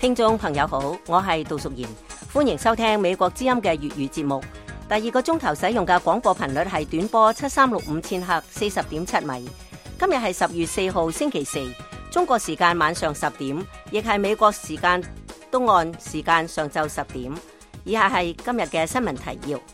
聽眾朋友好，我係杜淑賢，歡迎收聽美國之音嘅粵語節目。第二個鐘頭使用嘅廣播頻率係短波7365千赫40.7米。今日係10月4號星期四，中國時間晚上10點，亦係美國時間東岸時間上晝10點。以下係今日嘅新聞提要。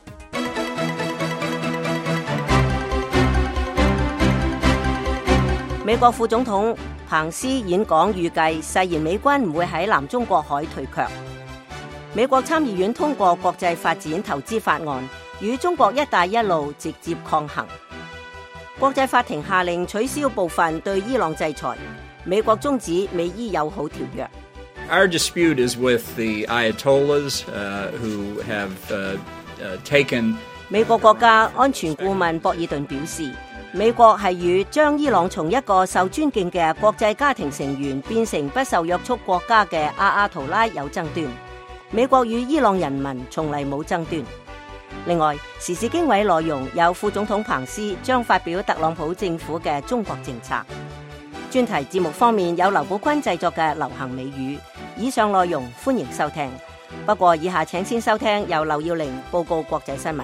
美國副總統彭斯演講預計誓言美軍唔會喺南中國海退卻。美國參議院通過國際發展投資法案，與中國一帶一路直接抗衡。國際法庭下令取消部分對伊朗制裁。美國終止美伊友好條約。 Our dispute is with the Ayatollahs who have taken. 美國國家安全顧問博爾頓表示，美國係與將伊朗從一個受尊敬嘅國際家庭成員變成不受約束國家嘅阿圖拉有爭端。美國與伊朗人民從嚟冇爭端。另外，時事經緯內容有副總統彭斯將發表特朗普政府嘅中國政策。專題節目方面有劉寶坤製作嘅流行美語。以上內容歡迎收聽。不過以下請先收聽由劉耀玲報告國際新聞。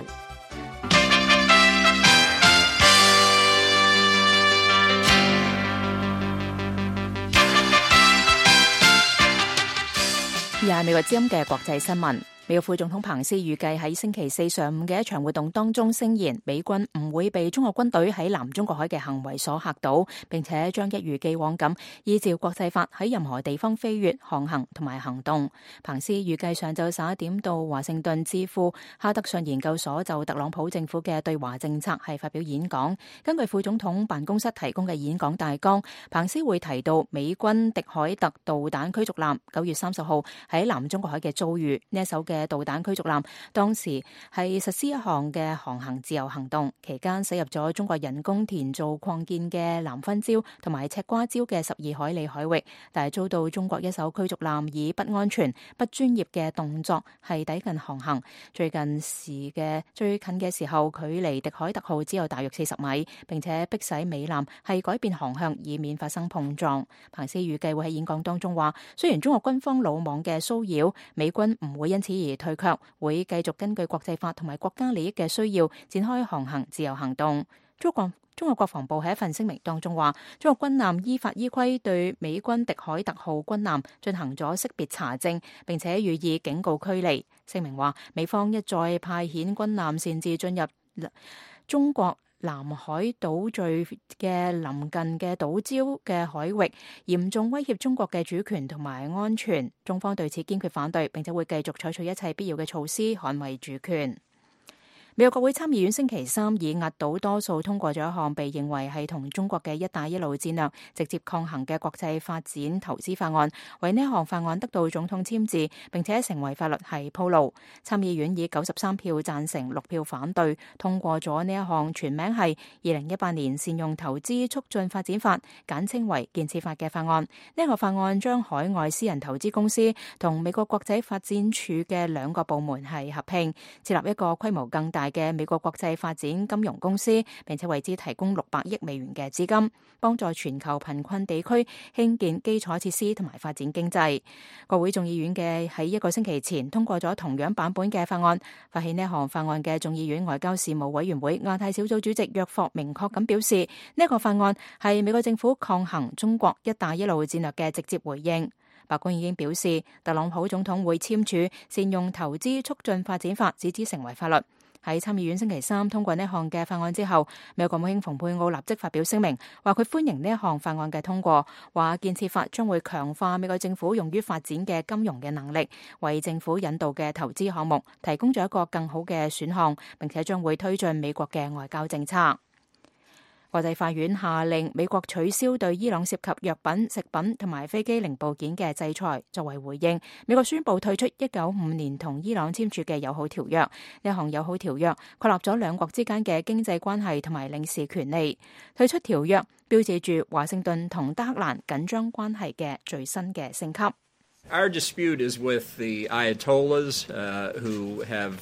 而係美國之音嘅國際新聞。美國副總統彭斯預計喺星期四上午嘅一場活動當中聲言，美軍唔會被中國軍隊喺南中國海嘅行為所嚇倒，並且將一如既往咁依照國際法喺任何地方飛越、航行同埋行動。彭斯預計上晝11點到華盛頓智庫哈德遜研究所就特朗普政府嘅對華政策係發表演講。根據副總統辦公室提供嘅演講大綱，彭斯會提到美軍迪凱特導彈驅逐艦9月30號喺南中國海嘅遭遇。呢一艘嘅導彈驅逐艦當時係實施一項嘅航行自由行動，期間駛入咗中國人工填造擴建嘅南分礁同埋赤瓜礁嘅12海里海域，但係遭到中國一艘驅逐艦以不安全、不專業嘅動作係抵近航行。最近嘅時候，距離迪凱特號只有大約40米，並且迫使美艦係改變航向，以免發生碰撞。彭斯預計會喺演講當中話，雖然中國軍方魯莽嘅騷擾，美軍唔會因此而退卻，會繼續根據國際法同埋國家利益嘅需要展開航行自由行動。中國國防部喺一份聲明當中話，中國軍艦依法依規對美軍迪凱特號軍艦進行咗識別查證，並且予以警告驅離。聲明話，美方一再派遣軍艦擅自進入中國南海島嶼嘅鄰近嘅島礁嘅海域，嚴重威脅中國嘅主權同埋安全。中方對此堅決反對，並且會繼續採取一切必要嘅措施捍衛主權。美國國會參議院星期三以壓倒多數通過咗一項被認為係同中國嘅一帶一路戰略直接抗衡嘅國際發展投資法案，為呢項法案得到總統簽字並且成為法律係鋪路。參議院以93票贊成6票反對通過咗呢一項全名係2018年善用投資促進發展法，簡稱為建設法嘅法案。呢個法案將海外私人投資公司同美國國際發展署嘅兩個部門係合併，設立一個規模更大嘅美國國際發展金融公司，並且為之提供600億美元嘅資金，幫助全球貧困地區興建基礎設施同埋發展經濟。國會眾議院嘅喺一個星期前通過咗同樣版本嘅法案。發起呢項法案嘅眾議院外交事務委員會亞太小組主席約霍明確咁表示，呢個法案係美國政府抗衡中國一帶一路戰略嘅直接回應。白宮已經表示，特朗普總統會簽署善用投資促進發展法，使之成為法律。喺參議院星期三通過呢項嘅法案之後，美國國務卿蓬佩奧立即發表聲明，話佢歡迎呢一項法案嘅通過，話建設法將會強化美國政府用於發展嘅金融嘅能力，為政府引導嘅投資項目提供咗一個更好嘅選項，並且將會推進美國嘅外交政策。國際法院下令美國取消對伊朗涉及藥品、食品同埋飛機零部件嘅制裁。作為回應，美國宣布退出1995年同伊朗簽署嘅友好條約。呢項友好條約確立咗兩國之間嘅經濟關係同埋領事權利。退出條約標誌住華盛頓同德黑蘭緊張關係嘅最新嘅升級。 Our dispute is with the Ayatollahs who have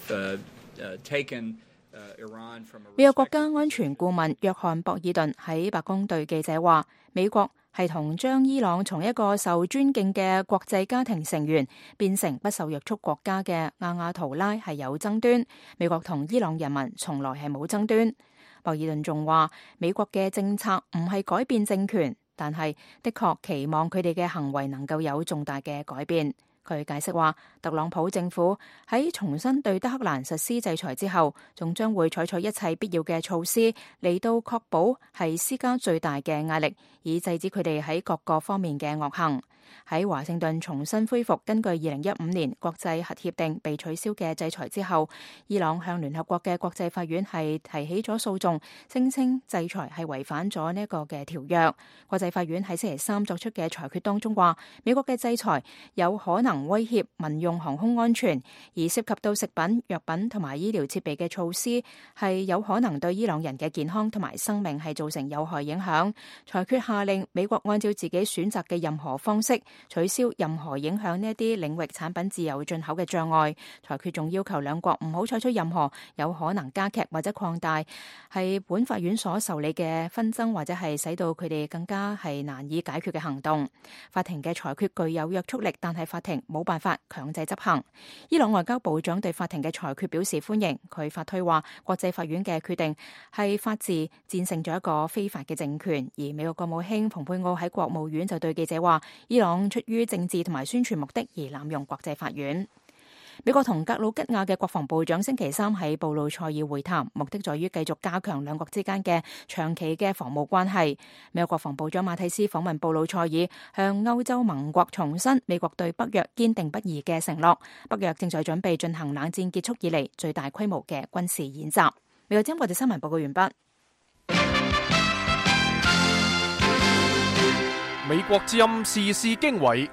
taken 美國國家安全顧問約翰博爾頓喺白宮對記者話，美國係同將伊朗從一個受尊敬嘅國際家庭成員變成不受約束國家嘅亞亞圖拉係有爭端，美國同伊朗人民從來係冇爭端。博爾頓仲話，美國嘅政策唔係改變政權，但係的確期望佢哋嘅行為能夠有重大嘅改變。佢解釋話，特朗普政府喺重新對德黑蘭實施制裁之後，仲將會採取一切必要嘅措施嚟到確保係施加最大嘅壓力，以制止佢哋喺各個方面嘅惡行。喺華盛頓重新恢復根據2015年國際核協定被取消嘅制裁之後，伊朗向聯合國嘅國際法院係提起咗訴訟，聲稱制裁係違反咗呢一個嘅條約。國際法院喺星期三作出嘅裁決當中話，美國嘅制裁有可能威脅民用航空安全，而涉及到食品、藥品同埋醫療設備嘅措施係有可能對伊朗人嘅健康同埋生命係造成有害影響。裁決下令美國按照自己選擇嘅任何方式取消任何影響呢一啲領域產品自由進口嘅障礙。裁決仲要求兩國唔好採取任何有可能加劇或者擴大係本法院所受理嘅紛爭，或者係使到佢哋更加係難以解決嘅行動。法庭嘅裁決具有約束力，但係法庭冇辦法強制執行。伊朗外交部長對法庭嘅裁決表示歡迎，佢發推話國際法院嘅決定係法治戰勝咗一個非法嘅政權。而美國國務卿蓬佩奧喺國務院就對記者話，伊朗出於政治同埋宣傳目的而濫用國際法院。美國同格魯吉亞嘅國防部長星期三喺布魯塞爾會談，目的在於繼續加強兩國之間嘅長期嘅防務關係。美國國防部長馬蒂斯訪問布魯塞爾，向歐洲盟國重申美國對北約堅定不移嘅承諾。北約正在準備進行冷戰結束以嚟最大規模嘅軍事演習。美國之音國際新聞報告完畢。 美國之音時事經緯，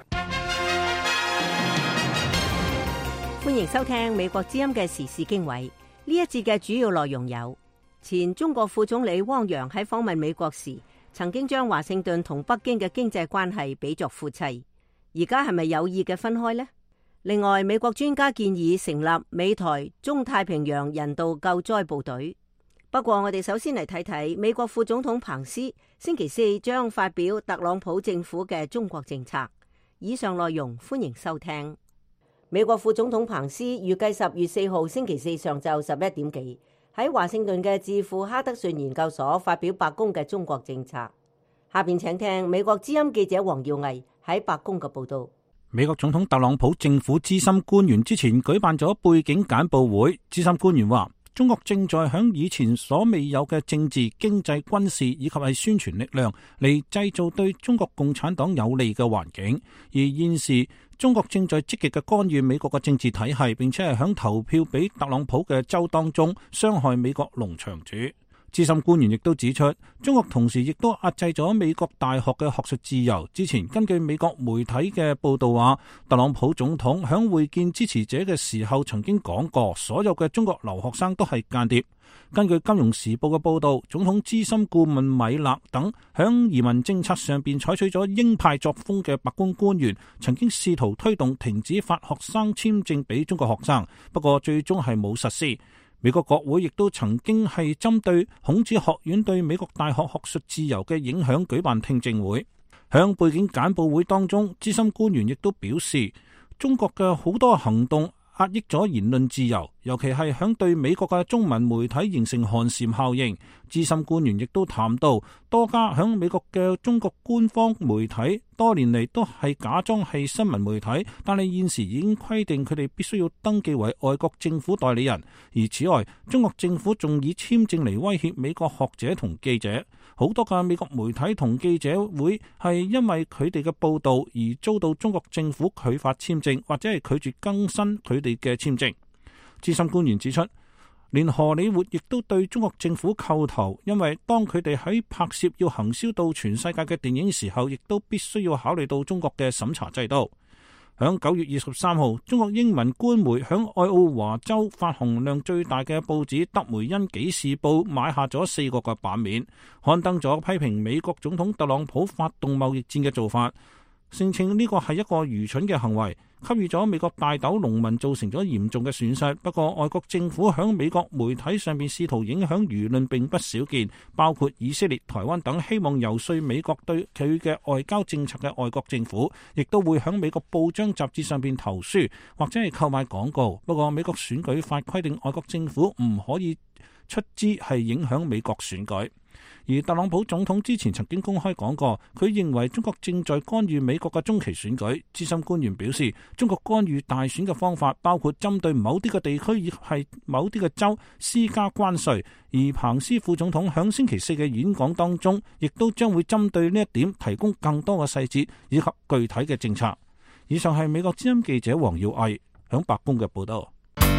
歡迎收聽美國之音嘅時事經緯。呢一節嘅主要內容有：前中國副總理汪洋喺訪問美國時，曾經將華盛頓同北京嘅經濟關係比作夫妻，而家係咪有意嘅分開呢？另外，美國專家建議成立美台中太平洋人道救災部隊。不過，我哋首先嚟睇睇美國副總統彭斯星期四將發表特朗普政府嘅中國政策。以上內容歡迎收聽。美國副總統彭斯預計10月4號星期四上晝11點幾喺華盛頓嘅智庫哈德遜研究所發表白宮嘅中國政策。下邊請聽美國之音記者黃耀毅喺白宮嘅報道。 美國總統特朗普政府資深官員之前舉辦咗背景簡報會，資深官員話，中國正在響以前所未有嘅政治、經濟、軍事以及係宣傳力量嚟製造對中國共產黨有利嘅環境，而現時中國正在積極嘅干預美國嘅政治體系，並且係響投票俾特朗普嘅州當中傷害美國農場主。資深官員亦都指出，中國同時亦都壓制咗美國大學嘅學術自由。之前根據美國媒體嘅報道話，特朗普總統響會見支持者嘅時候曾經講過，所有嘅中國留學生都係間諜。根據金融時報嘅報道，總統資深顧問米勒等響移民政策上邊採取咗鷹派作風嘅白宮官員，曾經試圖推動停止發學生簽證俾中國學生，不過最終係冇實施。美國國會亦都曾經係針對孔子學院對美國大學學術自由嘅影響舉辦聽證會。響背景簡報會當中，資深官員亦都表示，中國嘅好多行動壓抑咗言論自由，尤其係響對美國嘅中文媒體形成寒蟬效應。資深官員亦都談到，多家響美國嘅中國官方媒體多年嚟都係假裝係新聞媒體，但係現時已經規定佢哋必須要登記為外國政府代理人。而此外，中國政府仲以簽證嚟威脅美國學者同記者。好多嘅美國媒體同記者會係因為佢哋嘅報道而遭到中國政府拒發簽證，或者係拒絕更新佢哋嘅簽證。資深官員指出，連荷里活亦都對中國政府叩頭，因為當佢哋喺拍攝要行銷到全世界嘅電影時候，亦都必須要考慮到中國嘅審查制度。響9月23號，中國英文官媒響愛奧華州發行量最大嘅報紙《德梅恩紀事報》買下咗4個嘅版面，刊登咗批評美國總統特朗普發動貿易戰嘅做法。 聲稱呢個係一個愚蠢嘅行為，給予咗美國大豆農民造成咗嚴重嘅損失。不過，外國政府響美國媒體上邊試圖影響輿論並不少見，包括以色列、台灣等希望游說美國對佢嘅外交政策嘅外國政府，亦都會響美國報章雜誌上邊投書或者係購買廣告。不過，美國選舉法規定外國政府唔可以出資係影響美國選舉。而特朗普總統之前曾經公開講過，佢認為中國正在干預美國嘅中期選舉。資深官員表示，中國干預大選嘅方法包括針對某啲嘅地區以及係某啲嘅州施加關稅。而彭斯副總統響星期四嘅演講當中，亦都將會針對呢一點提供更多嘅細節以及具體嘅政策。以上係美國之音記者黃耀毅響白宮嘅報道。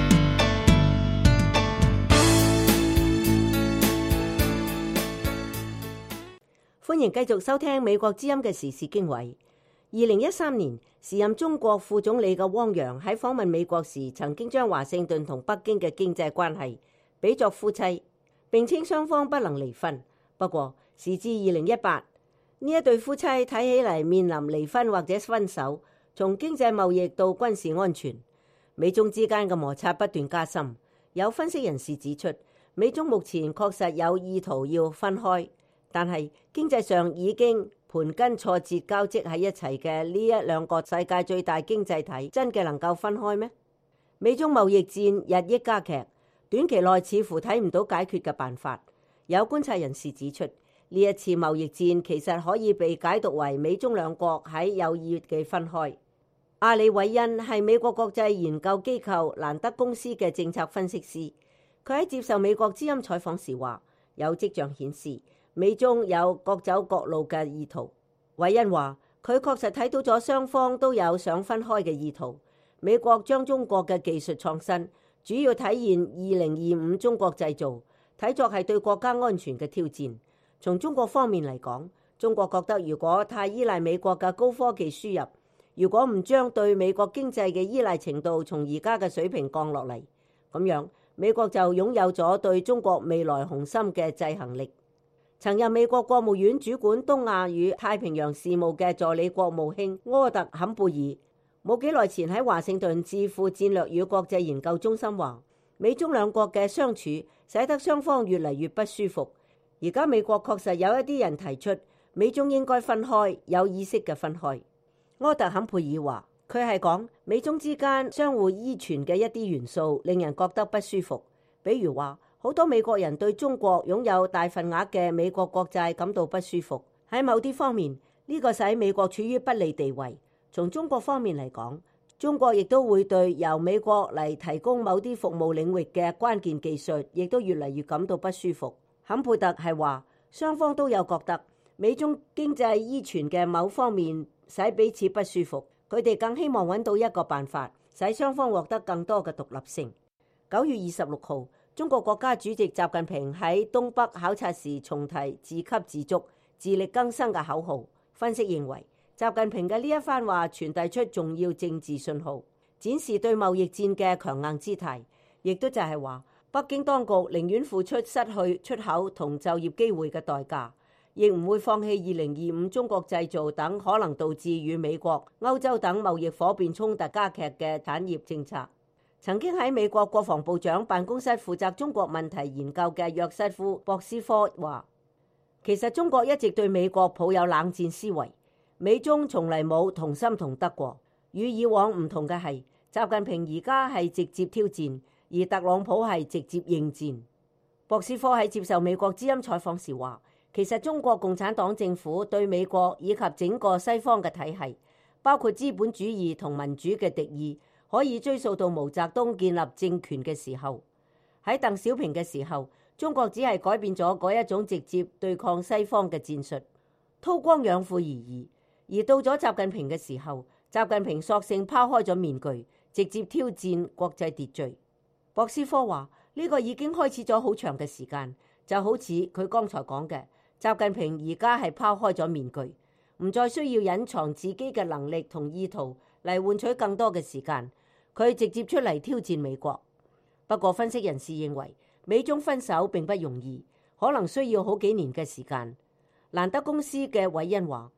歡迎繼續收聽美國之音嘅時事經緯。2013年，時任中國副總理嘅汪洋喺訪問美國時，曾經將華盛頓同北京嘅經濟關係比作夫妻，並稱雙方不能離婚。不過，時至2018，呢一對夫妻睇起嚟面臨離婚或者分手。從經濟貿易到軍事安全，美中之間嘅摩擦不斷加深。有分析人士指出，美中目前確實有意圖要分開。但係經濟上已經盤根錯節交織喺一齊嘅呢一兩個世界最大經濟體，真嘅能夠分開咩？美中貿易戰日益加劇，短期內似乎睇唔到解決嘅辦法。有觀察人士指出，呢一次貿易戰其實可以被解讀為美中兩國喺有意嘅分開。阿里韋恩係美國國際研究機構蘭德公司嘅政策分析師，佢喺接受美國之音採訪時話，有跡象顯示美中有各走各路嘅意圖。韋恩話，佢確實睇到咗雙方都有想分開嘅意圖。美國將中國嘅技術創新主要體現2025中國製造，睇作係對國家安全嘅挑戰。從中國方面嚟講，中國覺得如果太依賴美國嘅高科技輸入，如果唔將對美國經濟嘅依賴程度從而家嘅水平降落嚟，咁樣美國就擁有咗對中國未來雄心嘅制衡力。曾任美國國務院主管東亞與太平洋事務嘅助理國務卿柯特坎貝爾，冇幾耐前喺華盛頓智庫戰略與國際研究中心話，美中兩國嘅相處使得雙方越嚟越不舒服。而家美國確實有一啲人提出美中應該分開，有意識嘅分開。柯特坎貝爾話，佢係講美中之間相互依存嘅一啲元素令人覺得不舒服，比如話好多美國人對中國擁有大份額嘅美國國債感到不舒服。喺某啲方面，呢個使美國處於不利地位。從中國方面嚟講，中國亦都會對由美國嚟提供某啲服務領域嘅關鍵技術，亦都越嚟越感到不舒服。坎佩特係話，雙方都有覺得美中經濟依存嘅某方面使彼此不舒服。佢哋更希望揾到一個辦法，使雙方獲得更多嘅獨立性。9月26號，中國國家主席習近平喺東北考察時重提自給自足、自力更生嘅口號。分析認為，習近平嘅呢一番話傳遞出重要政治信號，展示對貿易戰嘅強硬姿態，亦都就係話北京當局寧願付出失去出口同就業機會嘅代價，亦唔會放棄2025中國製造等可能導致與美國、歐洲等貿易夥伴衝突加劇嘅產業政策。曾經喺美國國防部長辦公室負責中國問題研究嘅約瑟夫·博斯科話，其實中國一直對美國抱有冷戰思維，美中從嚟冇同心同德過。與以往唔同嘅係，習近平而家係直接挑戰，而特朗普係直接應戰。博斯科喺接受美國之音採訪時話，其實中國共產黨政府對美國以及整個西方嘅體系，包括資本主義同民主嘅敵意，可以追溯到毛澤東建立政權嘅時候。喺鄧小平嘅時候，中國只係改變咗嗰一種直接對抗西方嘅戰術，韜光養晦而已。而到咗習近平嘅時候，習近平索性拋開咗面具，直接挑戰國際秩序。博斯科話，呢個已經開始咗好長嘅時間，就好似佢剛才講嘅，習近平而家係拋開咗面具，唔再需要隱藏自己嘅能力同意圖嚟換取更多嘅時間。佢直接出嚟挑戰美國。不過分析人士認為，美中分手並不容易，可能需要好幾年嘅時間。蘭德公司嘅韋恩話，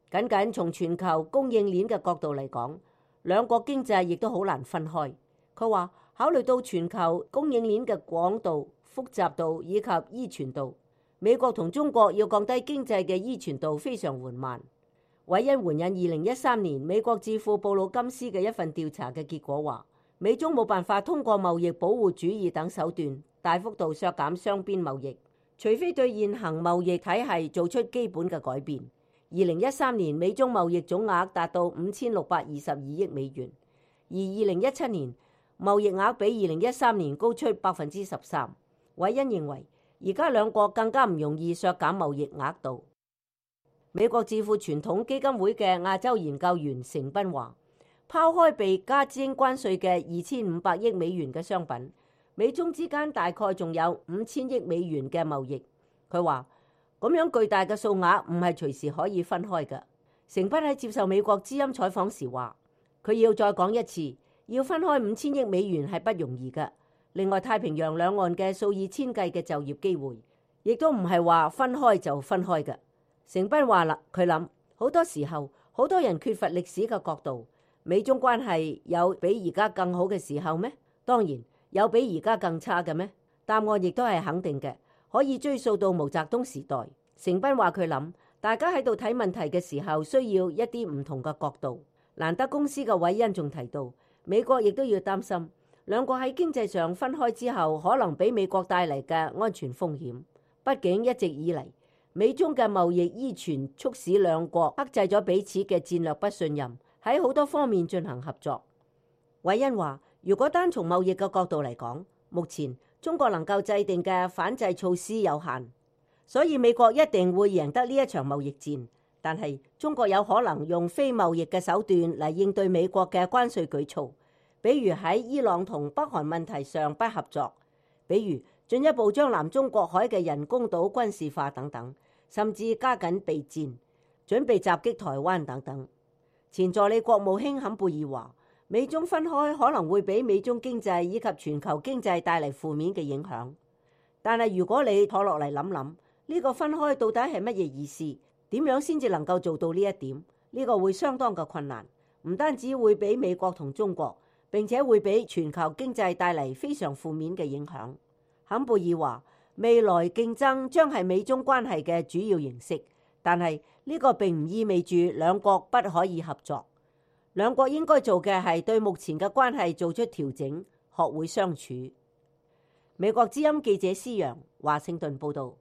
僅僅從全球供應鏈嘅角度嚟講，兩國經濟亦都好難分開。佢話考慮到全球供應鏈嘅廣度、複雜度以及依存度，美國同中國要降低經濟嘅依存度非常緩慢。韋恩援引2013年美國智庫布魯金斯嘅一份調查嘅結果話，美中冇辦法通過貿易保護主義等手段大幅度削減雙邊貿易，除非對現行貿易體系做出基本嘅改變。2013年美中貿易總額達到5622億美元，而2017年貿易額比2013年高出13%。韋恩認為，而家兩國更加唔容易削減貿易額度。美國智庫傳統基金會嘅亞洲研究員成斌話，拋開被加徵關稅嘅2500億美元嘅商品，美中之間大概仲有5000億美元嘅貿易。佢話咁樣巨大嘅數額唔係隨時可以分開嘅。成斌喺接受美國之音採訪時話，佢要再講一次，要分開5000億美元係不容易嘅。另外，太平洋兩岸嘅數以千計嘅就業機會，亦都唔係話分開就分開嘅。成斌話啦，佢諗好多時候，好多人缺乏歷史嘅角度。美中關係有比而家更好嘅時候咩？當然有比而家更差嘅咩？答案亦都係肯定嘅，可以追溯到毛澤東時代。成斌話佢諗，大家喺度睇問題嘅時候，需要一啲唔同嘅角度。蘭德公司嘅韋恩仲提到，美國亦都要擔心，兩國喺經濟上分開之後，可能俾美國帶嚟嘅安全風險。畢竟一直以嚟，美中嘅貿易依存促使兩國克制咗彼此嘅戰略不信任，喺好多方面進行合作。韋恩話，如果單從貿易嘅角度嚟講，目前中國能夠制定嘅反制措施有限，所以美國一定會贏得呢一場貿易戰。但係中國有可能用非貿易嘅手段嚟應對美國嘅關稅舉措，比如喺伊朗同北韓問題上不合作，比如進一步將南中國海嘅人工島軍事化等等。甚至加緊備戰，準備襲擊台灣等等。前助理國務卿坎貝爾話，美中分開可能會俾美中經濟以及全球經濟帶嚟負面嘅影響。但係如果你坐落嚟諗諗，呢個分開到底係乜嘢意思？點樣先至能夠做到呢一點？呢個會相當嘅困難，唔單止會俾美國同中國，並且會俾全球經濟帶嚟非常負面嘅影響。坎貝爾話，未來競爭將係美中關係嘅主要形式，但係呢個並唔意味住兩國不可以合作。兩國應該做嘅係對目前嘅關係做出調整，學會相處。美國之音記者施陽，華盛頓報道。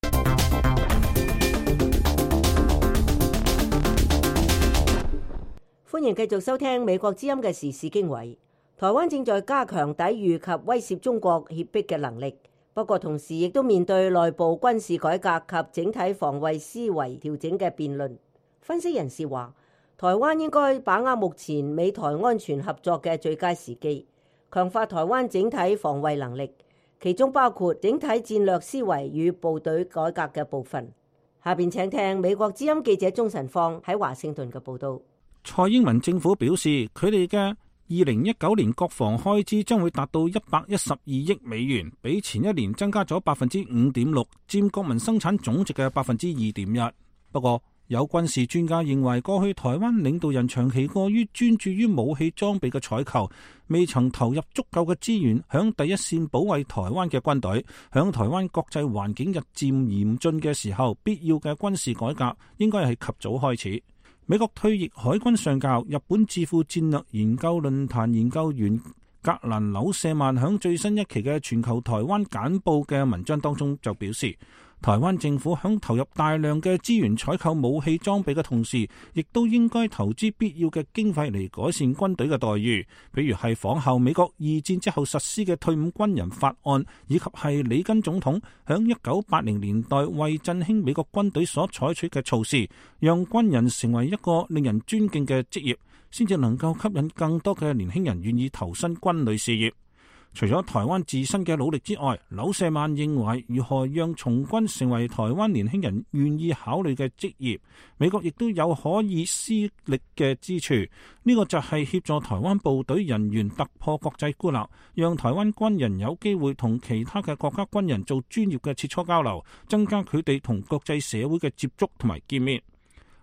歡迎繼續收聽美國之音嘅時事經緯。台灣正在加強抵禦及威懾中國脅迫嘅能力。不過同時亦都面對內部軍事改革及整體防衛思維調整嘅辯論。分析人士話，台灣應該把握目前美台安全合作嘅最佳時機，強化台灣整體防衛能力，其中包括整體戰略思維與部隊改革嘅部分。下邊請聽美國之音記者鍾晨芳喺華盛頓嘅報道。 蔡英文政府表示，佢哋嘅2019年國防開支將會達到112億美元，比前一年增加咗 5.6%， 佔國民生產總值嘅 2.1%。不過，有軍事專家認為，過去台灣領導人長期過於專注於武器裝備嘅採購，未曾投入足夠嘅資源響第一線保衛台灣嘅軍隊。響台灣國際環境日漸嚴峻嘅時候，必要嘅軍事改革應該係及早開始。美國退役海軍上校、日本智庫戰略研究論壇研究員格蘭紐舍曼響最新一期嘅全球台灣簡報嘅文章當中就表示，台灣政府響投入大量嘅資源採購武器裝備嘅同時，亦都應該投資必要嘅經費嚟改善軍隊嘅待遇，比如係仿效美國二戰之後實施嘅退伍軍人法案，以及係里根總統響1980年代為振興美國軍隊所採取嘅措施，讓軍人成為一個令人尊敬嘅職業，先至能夠吸引更多嘅年輕人願意投身軍旅事業。除咗台灣自身嘅努力之外，紐舍曼認為如何讓從軍成為台灣年輕人願意考慮嘅職業，美國亦都有可以施力嘅之處。呢個就係協助台灣部隊人員突破國際孤立，讓台灣軍人有機會同其他嘅國家軍人做專業嘅切磋交流，增加佢哋同國際社會嘅接觸同埋見面。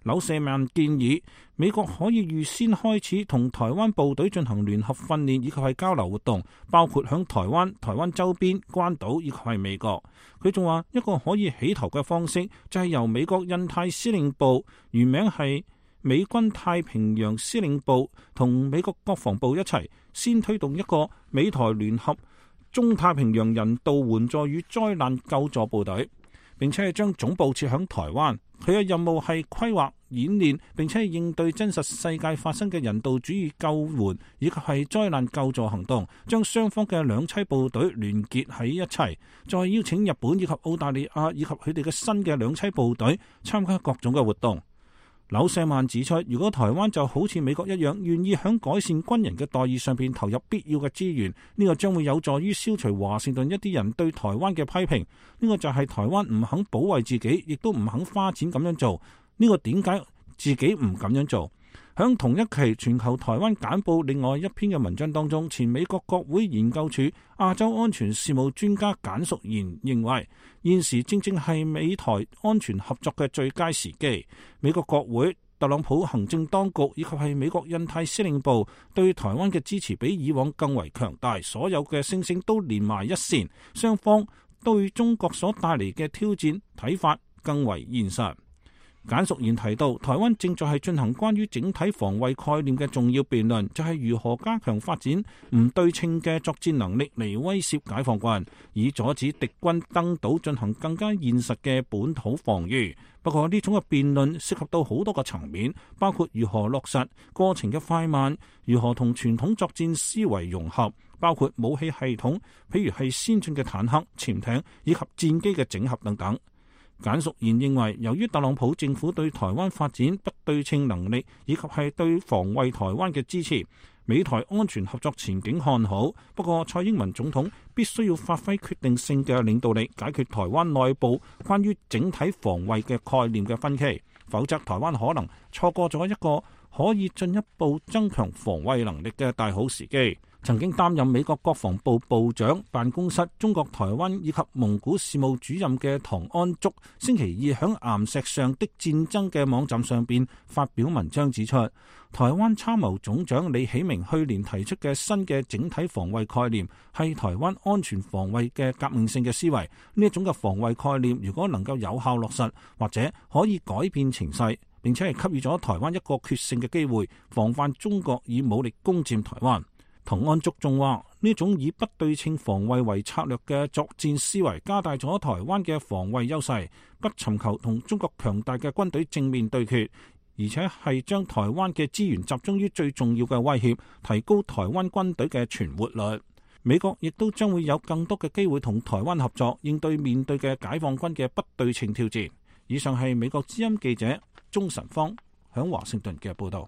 柳舍曼建議美國可以預先開始同台灣部隊進行聯合訓練以及係交流活動，包括響台灣周邊、關島以及係美國。佢仲話一個可以起頭嘅方式就係由美國印太司令部，原名係美軍太平洋司令部，同美國國防部一齊先推動一個美台聯合中太平洋人道援助與災難救助部隊，並且係將總部設響台灣。佢嘅任務係規劃演練，並且係應對真實世界發生嘅人道主義救援以及係災難救助行動，將雙方嘅兩棲部隊聯結喺一齊，再邀請日本以及澳大利亞以及佢哋嘅新嘅兩棲部隊參加各種嘅活動。柳舍曼指出，如果台灣就好似美國一樣，願意響改善軍人嘅待遇上邊投入必要嘅資源，呢個將會有助於消除華盛頓一啲人對台灣嘅批評。呢個就係台灣唔肯保衛自己，亦都唔肯花錢咁樣做。呢個點解自己唔咁樣做？響同一期全球台灣簡報另外一篇嘅文章當中，前美國國會研究處亞洲安全事務專家簡淑賢認為，現時正正係美台安全合作嘅最佳時機。美國國會、特朗普行政當局以及係美國印太司令部對台灣嘅支持比以往更為強大，所有嘅聲聲都連埋一線，雙方對中國所帶嚟嘅挑戰睇法更為現實。簡淑賢提到，台灣正在係進行關於整體防衛概念嘅重要辯論，就係如何加強發展唔對稱嘅作戰能力嚟威懾解放軍，以阻止敵軍登島進行更加現實嘅本土防禦。不過呢種嘅辯論涉及到好多個層面，包括如何落實過程嘅快慢，如何同傳統作戰思維融合，包括武器系統，譬如係先進嘅坦克、潛艇以及戰機嘅整合等等。簡淑賢認為，由於特朗普政府對台灣發展不對稱能力以及係對防衛台灣嘅支持，美台安全合作前景看好。不過蔡英文總統必須要發揮決定性嘅領導力，解決台灣內部關於整體防衛嘅概念嘅分歧，否則台灣可能錯過咗一個可以進一步增強防衛能力嘅大好時機。曾經擔任美國國防部部長辦公室中國台灣以及蒙古事務主任嘅唐安竹，星期二響岩石上的戰爭嘅網站上邊發表文章指出，台灣參謀總長李喜明去年提出嘅新嘅整體防衛概念係台灣安全防衛嘅革命性嘅思維。呢一種嘅防衛概念如果能夠有效落實，或者可以改變情勢，並且係給予咗台灣一個決勝嘅機會，防範中國以武力攻佔台灣。唐安竹仲話，呢種以不對稱防衛為策略嘅作戰思維，加大咗台灣嘅防衛優勢，不尋求同中國強大嘅軍隊正面對決，而且係將台灣嘅資源集中於最重要嘅威脅，提高台灣軍隊嘅存活率。美國亦都將會有更多嘅機會同台灣合作，應對面對嘅解放軍嘅不對稱挑戰。以上係美國之音記者鍾晨芳響華盛頓嘅報道。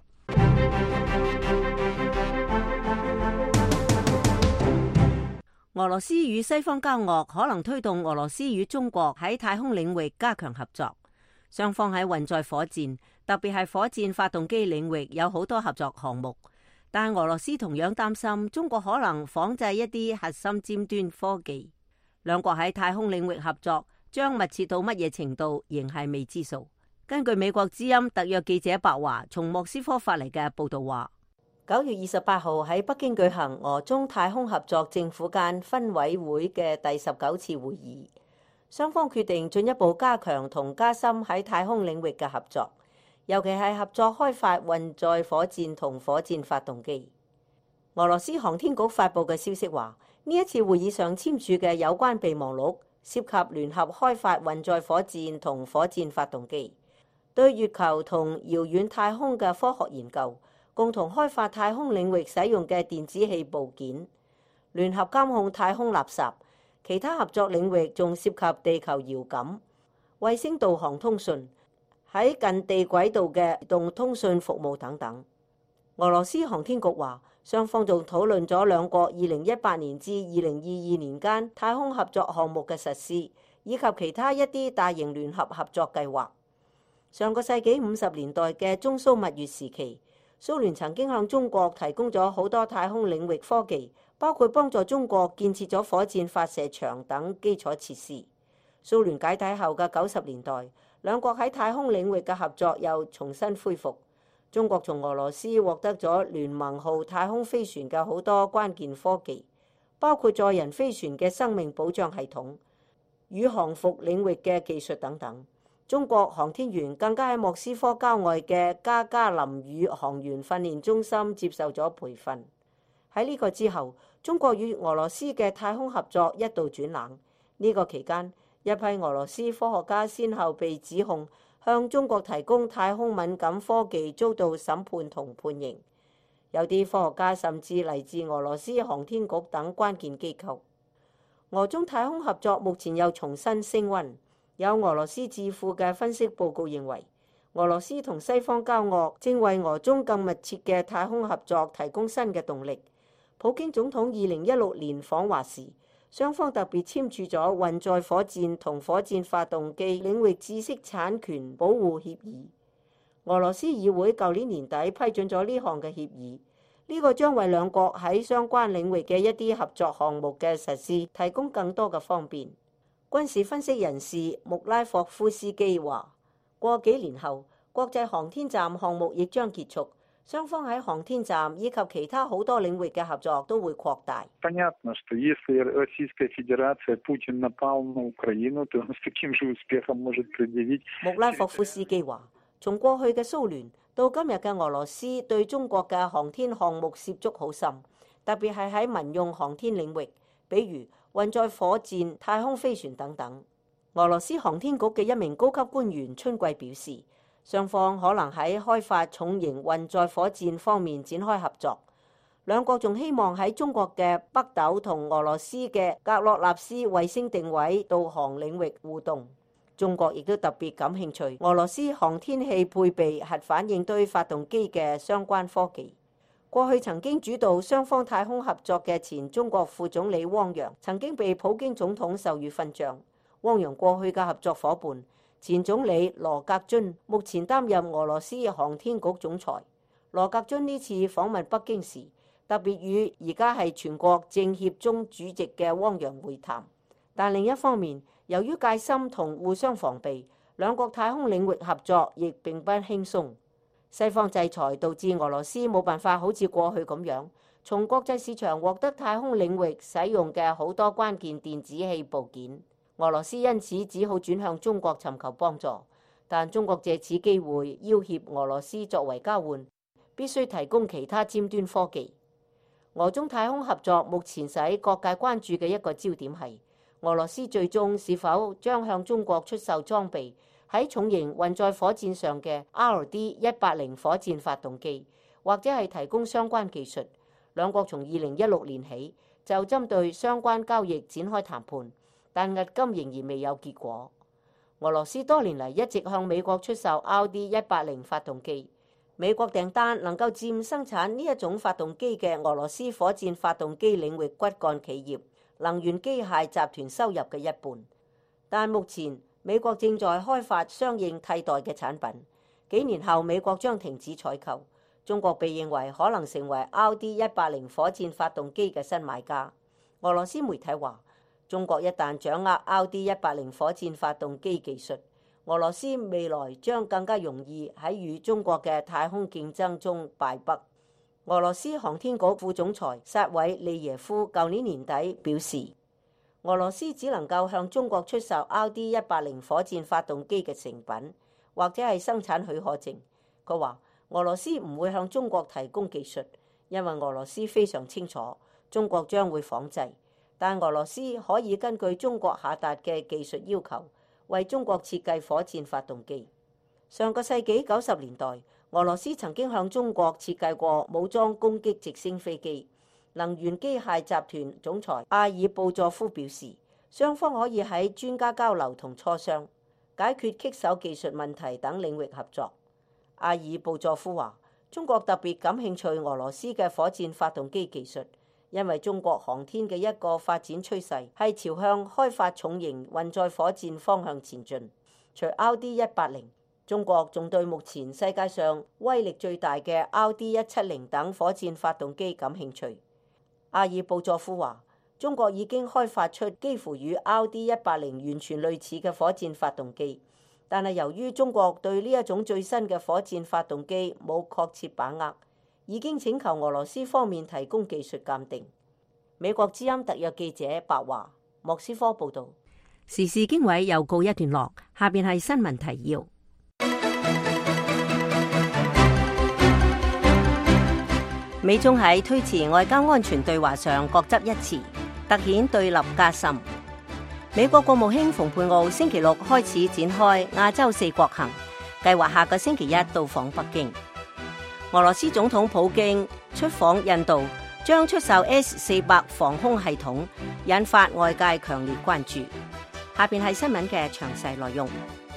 俄羅斯與西方交惡，可能推動俄羅斯與中國喺太空領域加強合作。雙方喺運載火箭，特別係火箭發動機領域有好多合作項目。但俄羅斯同樣擔心中國可能仿製一啲核心尖端科技。兩國喺太空領域合作將密切到乜嘢程度，仍係未知數。根據美國之音特約記者白華從莫斯科發嚟嘅報道話，9月28號喺北京舉行俄中太空合作政府間分委會嘅第19次會議，雙方決定進一步加強同加深喺太空領域嘅合作，尤其係合作開發運載火箭同火箭發動機。俄羅斯航天局發布嘅消息話，呢一次會議上簽署嘅有關備忘錄涉及聯合開發運載火箭同火箭發動機，對月球同遙遠太空嘅科學研究，共同開發太空領域使用嘅電子器部件，聯合監控太空垃圾。其他合作領域仲涉及地球遙感、衛星導航通訊、喺近地軌道嘅移動通訊服務等等。俄羅斯航天局話，雙方仲討論咗兩國2018年至2022年間太空合作項目嘅實施，以及其他一啲大型聯合合作計劃。上個世紀50年代嘅中蘇蜜月時期，蘇聯曾經向中國提供咗好多太空領域科技，包括幫助中國建設咗火箭發射場等基礎設施。蘇聯解體後嘅90年代， 兩國喺太空領域嘅合作又重新恢復。中國從俄羅斯獲得咗聯盟號太空飛船嘅好多關鍵科技，包括載人飛船嘅生命保障系統、宇航服領域嘅技術等等。中國航天員更加喺莫斯科郊外嘅加加林宇航員訓練中心接受咗培訓。喺呢個之後，中國與俄羅斯嘅太空合作一度轉冷。呢個期間，一批俄羅斯科學家先後被指控向中國提供太空敏感科技，遭到審判同判刑。有啲科學家甚至嚟自俄羅斯航天局等關鍵機構。俄中太空合作目前又重新升溫。有俄羅斯智庫嘅分析報告認為，俄羅斯同西方交惡正為俄中更密切嘅太空合作提供新嘅動力。普京總統2016年訪華時，雙方特別簽署咗運載火箭同火箭發動機領域知識產權保護協議。俄羅斯議會舊年年底批准咗呢項嘅協議，呢個將為兩國喺相關領域嘅一啲合作項目嘅實施提供更多嘅方便。軍事分析人士穆拉霍夫斯基話，過幾年後，國際航天站項目亦將結束，雙方喺航天站以及其他好多領域嘅合作都會擴大。穆拉霍夫斯基話，從過去嘅蘇聯到今日嘅俄羅斯，對中國嘅航天項目涉足好深，特別係喺民用航天領域，比如運載火箭、太空飛船等等。俄羅斯航天局嘅一名高級官員春季表示，雙方可能喺開發重型運載火箭方面展開合作。兩國仲希望喺中國嘅北斗同俄羅斯嘅格洛納斯衛星定位導航領域互動。中國亦都特別感興趣俄羅斯航天器配備核反應堆發動機嘅相關科技。過去曾經主導雙方太空合作嘅前中國副總理汪洋，曾經被普京總統授予勳章。汪洋過去嘅合作夥伴前總理羅格津，目前擔任俄羅斯航天局總裁。羅格津呢次訪問北京時，特別與而家係全國政協中主席嘅汪洋會談。但另一方面，由於戒心同互相防備，兩國太空領域合作亦並不輕鬆。西方制裁導致俄羅斯冇辦法好似過去咁樣，從國際市場獲得太空領域使用嘅好多關鍵電子器部件。俄羅斯因此只好轉向中國尋求幫助，但中國借此機會要挾俄羅斯作為交換，必須提供其他尖端科技。俄中太空合作目前使各界關注嘅一個焦點係，俄羅斯最終是否將向中國出售裝備喺重型運載火箭上嘅 RD-180火箭發動機，或者係提供相關技術。兩國從2016年起就針對相關交易展開談判，但至今仍然未有結果。俄羅斯多年嚟一直向美國出售 RD-180發動機，美國訂單能夠佔生產呢一種發動機嘅俄羅斯火箭發動機領域骨幹企業能源機械集團收入嘅一半。但目前美國正在開發相應替代嘅產品，幾年後美國將停止採購。中國被認為可能成為 RD-180火箭發動機嘅新買家。俄羅斯媒體話，中國一旦掌握 RD-180火箭發動機技術，俄羅斯未來將更加容易喺與中國嘅太空競爭中敗北。俄羅斯航天局副總裁薩韋利耶夫舊年年底表示，俄羅斯只能夠向中國出售 RD-180火箭發動機嘅成品，或者係生產許可證。佢話俄羅斯唔會向中國提供技術，因為俄羅斯非常清楚中國將會仿製，但俄羅斯可以根據中國下達嘅技術要求，為中國設計火箭發動機。上個世紀90年代，俄羅斯曾經向中國設計過武裝攻擊直升飛機。能源機械集團總裁阿爾布佐夫表示，雙方可以喺專家交流同磋商、解決棘手技術問題等領域合作。阿爾布佐夫話，中國特別感興趣俄羅斯嘅火箭發動機技術，因為中國航天嘅一個發展趨勢係朝向開發重型運載火箭方向前進。除 RD-180，中國仲對目前世界上威力最大嘅 RD-170等火箭發動機感興趣。阿爾布佐夫話，中國已經開發出幾乎與 RD-180完全類似嘅火箭發動機， 但係由於中國對呢一種最新嘅火箭發動機冇確切把握，已經請求俄羅斯方面提供技術鑑定。美國之音特約記者白華，莫斯科報導。時事經緯又告一段落，下邊係新聞提要。美中喺推遲外交安全對話上各執一詞，凸顯對立加深。美國國務卿蓬佩奧星期六開始展開亞洲4國行，計劃下個星期一到訪北京。俄羅斯總統普京出訪印度，將出售 S-400 防空系統，引發外界強烈關注。下邊係新聞嘅詳細內容。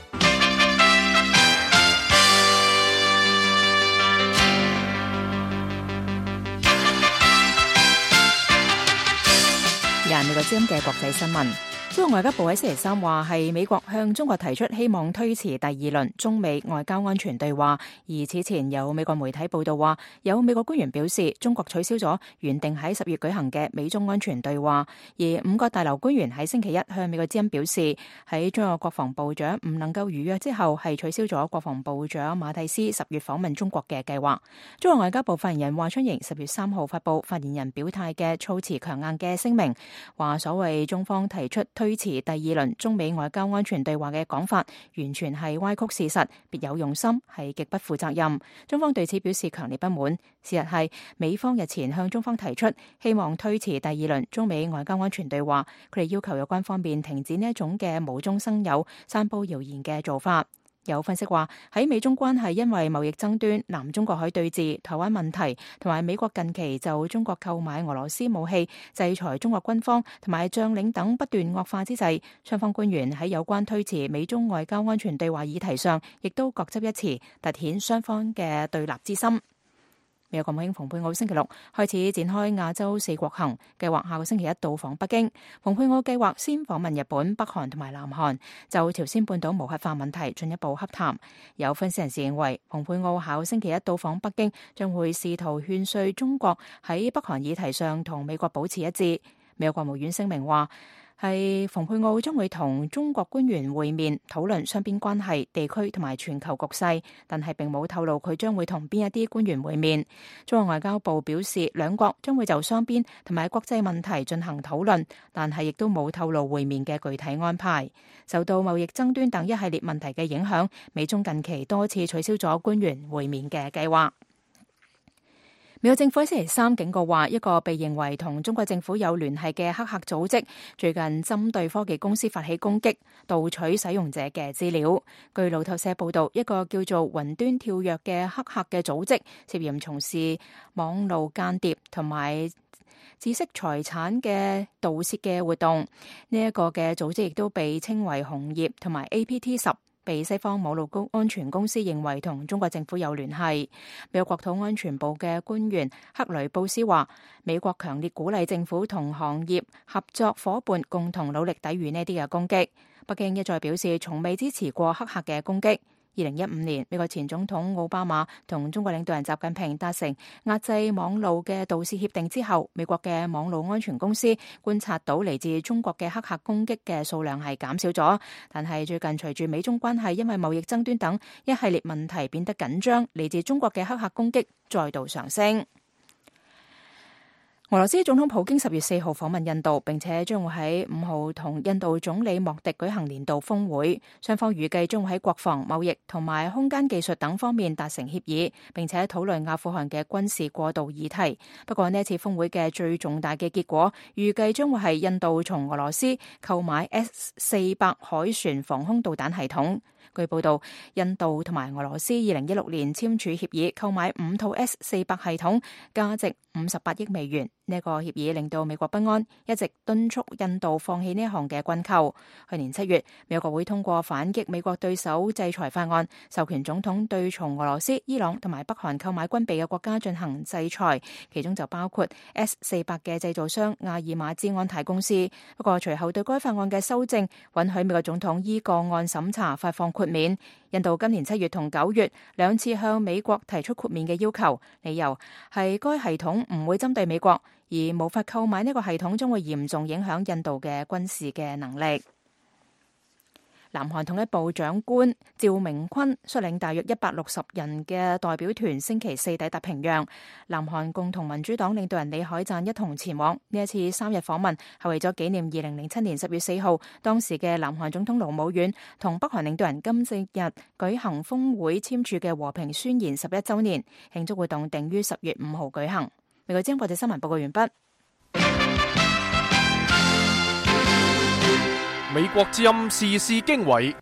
美國之音嘅國際新聞。中國外交部喺星期三話係美國向中國提出希望推遲第二輪中美外交安全對話，而此前有美國媒體報道話，有美國官員表示中國取消咗原定喺10月舉行嘅美中安全對話，而5角大樓官員喺星期一向美國之音表示，喺中國國防部長唔能夠如約之後，係取消咗國防部長馬蒂斯10月訪問中國嘅計劃。中國外交部發言人華春瑩10月3號發布發言人表態嘅措辭強硬嘅聲明，話所謂中方提出推遲第二輪中美外交安全對話嘅講法，完全係歪曲事實，別有用心，係極不負責任。中方對此表示強烈不滿。事實係美方日前向中方提出希望推遲第二輪中美外交安全對話，佢哋要求有關方面停止呢一種嘅無中生有、散布謠言嘅做法。有分析話，喺美中關係因為貿易爭端、南中國海對峙、台灣問題同埋美國近期就中國購買俄羅斯武器、制裁中國軍方同埋將領等不斷惡化之際，雙方官員喺有關推遲美中外交安全對話議題上，亦都各執一詞，凸顯雙方嘅對立之心。美國國務卿蓬佩奧星期六開始展開亞洲4國行，計劃下個星期一到訪北京。蓬佩奧計劃先訪問日本、北韓同埋南韓，就朝鮮半島無核化問題進一步洽談。有分析人士認為，蓬佩奧下個星期一到訪北京，將會試圖勸說中國喺北韓議題上同美國保持一致。美國國務院聲明話，係蓬佩奧將會同中國官員會面，討論雙邊關係、地區同埋全球局勢，但係並冇透露佢將會同邊一啲官員會面。中國外交部表示，兩國將會就雙邊同埋國際問題進行討論，但係亦都冇透露會面嘅具體安排。受到貿易爭端等一系列問題嘅影響，美中近期多次取消咗官員會面嘅計劃。美國政府喺星期三警告話，一個被認為同中國政府有聯繫嘅黑客組織最近針對科技公司發起攻擊，盜取使用者嘅資料。據路透社報道，一個叫做雲端跳躍嘅黑客嘅組織涉嫌從事網路間諜同埋知識財產嘅盜竊嘅活動。呢一個嘅組織亦都被稱為紅葉同埋 APT10。被西方網絡安全公司認為同中國政府有聯繫。美國國土安全部嘅官員克雷布斯話，美國強烈鼓勵政府同行業合作夥伴共同努力抵禦呢啲嘅攻擊。北京一再表示從未支持過黑客嘅攻擊。2015年，美國前總統奧巴馬同中國領導人習近平達成壓制網路嘅盜竊協定之後，美國嘅網路安全公司觀察到嚟自中國嘅黑客攻擊嘅數量係減少咗，但係最近隨住美中關係因為貿易爭端等一系列問題變得緊張，嚟自中國嘅黑客攻擊再度上升。俄羅斯總統普京10月4號訪問印度，並且將會喺5號同印度總理莫迪舉行年度峰會，雙方預計將會喺國防、貿易同埋空間技術等方面達成協議，並且討論阿富汗嘅軍事過渡議題。不過呢次峰會嘅最重大嘅結果，預計將會係印度從俄羅斯購買 S-400 海船防空導彈系統。據報道，印度同埋俄羅斯2016年簽署協議，購買5套 S-400 系統，價值58億美元。呢個協議令到美國不安，一直敦促印度放棄呢一項嘅軍購。去年7月，美國國會通過反擊美國對手制裁法案，授權總統對從俄羅斯、伊朗同埋北韓購買軍備嘅國家進行制裁，其中就包括 S-400 嘅製造商阿爾馬茲安泰公司。不過隨後對該法案嘅修正，允許美國總統依個案審查發放豁免。印度今年7月同9月兩次向美國提出豁免嘅要求，理由係該系統唔會針對美國，而無法購買呢個系統將會嚴重影響印度嘅軍事嘅能力。 南韓統一部長官趙明坤率領大約160人嘅代表團星期四抵達平壤，南韓共同民主黨領導人李海贊一同前往。呢一次3日訪問係為咗紀念2007年10月4號當時嘅南韓總統盧武鉉同北韓領導人金正日舉行峰會簽署嘅和平宣言11週年，慶祝活動定於10月5號舉行。美國之音國際新聞報告完畢。 美國之音時事經緯，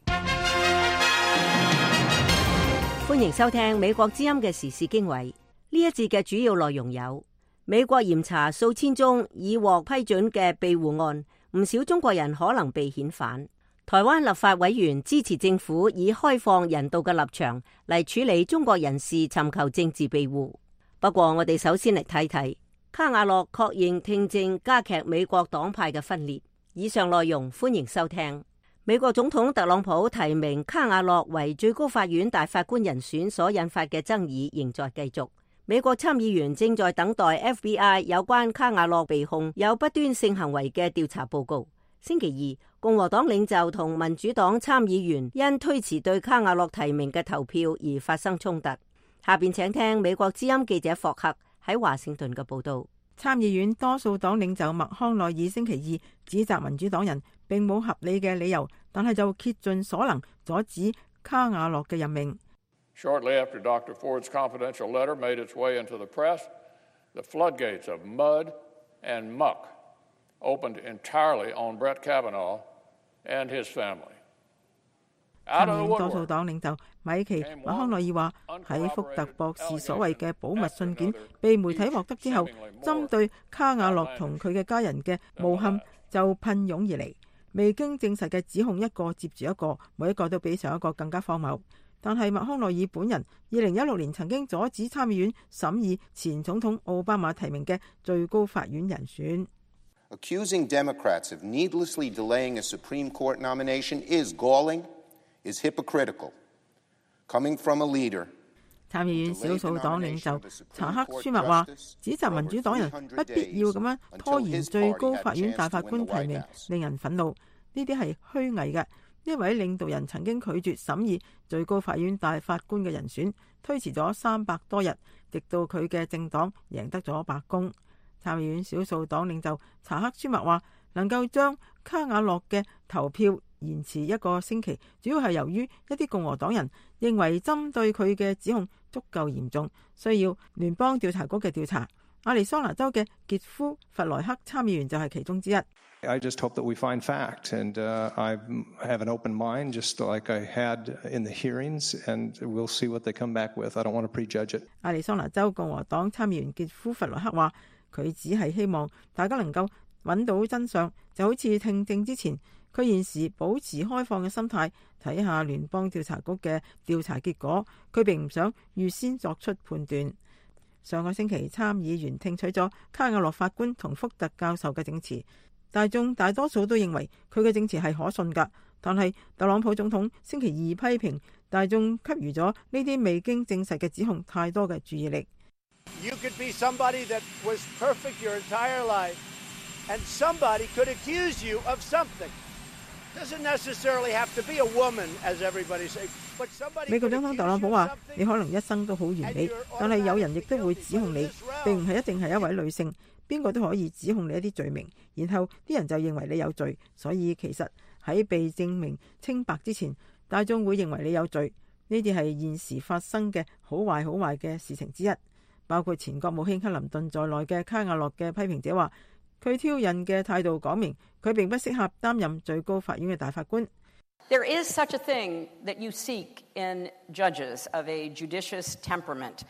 歡迎收聽美國之音嘅時事經緯。呢一節嘅主要內容有：美國嚴查數千宗已獲批准嘅庇護案，唔少中國人可能被遣返；台灣立法委員支持政府以開放人道嘅立場嚟處理中國人士尋求政治庇護。不過我哋首先嚟睇睇卡瓦諾確認聽證加劇美國黨派嘅分裂。以上內容歡迎收聽。美國總統特朗普提名卡瓦諾為最高法院大法官人選所引發嘅爭議仍在繼續。美國參議員正在等待 FBI 有關卡瓦諾被控有不端性行為嘅調查報告。星期二，共和黨領袖同民主黨參議員因推遲對卡瓦諾提名嘅投票而發生衝突。下邊請聽美國之音記者霍克喺華盛頓嘅報道。 參議院多數黨領袖麥康奈爾星期二指責民主黨人並冇合理嘅理由，但係就竭盡所能阻止卡瓦諾嘅任命。 Shortly after Dr. Ford's confidential letter made its way into the press, the floodgates of mud and muck opened entirely on Brett Kavanaugh and his family. 參議院多數黨領袖米奇麥康奈爾話：喺福特博士所謂嘅保密信件被媒體獲得之後，針對卡瓦諾同佢嘅家人嘅誣陷就噴湧而嚟，未經證實嘅指控一個接住一個，每一個都比上一個更加荒謬。但係麥康奈爾本人2016年曾經阻止參議院審議前總統奧巴馬提名嘅最高法院人選。 Accusing Democrats of needlessly delaying a Supreme Court nomination is galling.is hypocritical, coming from a leader. 參議院少數黨領袖查克舒默話，指責民主黨人不必要咁樣拖延最高法院大法官提名，令人憤怒。呢啲係虛偽嘅。呢位領導人曾經拒絕審議最高法院大法官嘅人選，推遲咗300多日，直到佢嘅政黨贏得咗白宮。參議院少數黨領袖查克舒默話，能夠將卡瓦諾嘅投票延遲1個星期，主要係由於一啲共和黨人認為針對佢嘅指控足夠嚴重，需要聯邦調查局嘅調查。亞利桑那州嘅傑夫弗萊克參議員就係其中之一。 I just hope that we find fact, and I have an open mind, just like I had in the hearings, and we'll see what they come back with. I don't want to prejudge it. 亞利桑那州共和黨參議員傑夫弗萊克話：佢只係希望大家能夠揾到真相，就好似聽證之前，佢現時保持開放嘅心態，睇下聯邦調查局嘅調查結果。佢並唔想預先作出判斷。上個星期參議員聽取咗卡瓦諾法官同福特教授嘅證詞，大眾大多數都認為佢嘅證詞係可信㗎。但係特朗普總統星期二批評大眾給予咗呢啲未經證實嘅指控太多嘅注意力。 You could be somebody that was perfect your entire life, and somebody could accuse you of something.Doesn't necessarily have to be a woman, as everybody says. 美國總統特朗普話：你可能一生都好完美，但係有人亦都會指控你，並唔係一定係一位女性，邊個都可以指控你一啲罪名，然後啲人就認為你有罪。所以其實喺被證明清白之前，大眾會認為你有罪。呢啲係現時發生嘅好壞嘅事情之一。包括前國務卿克林頓在內嘅卡瓦諾嘅批評者話，佢挑釁嘅態度講明佢並不適合擔任最高法院嘅大法官。 There is such a thing that you seek in judges of a judicious temperament,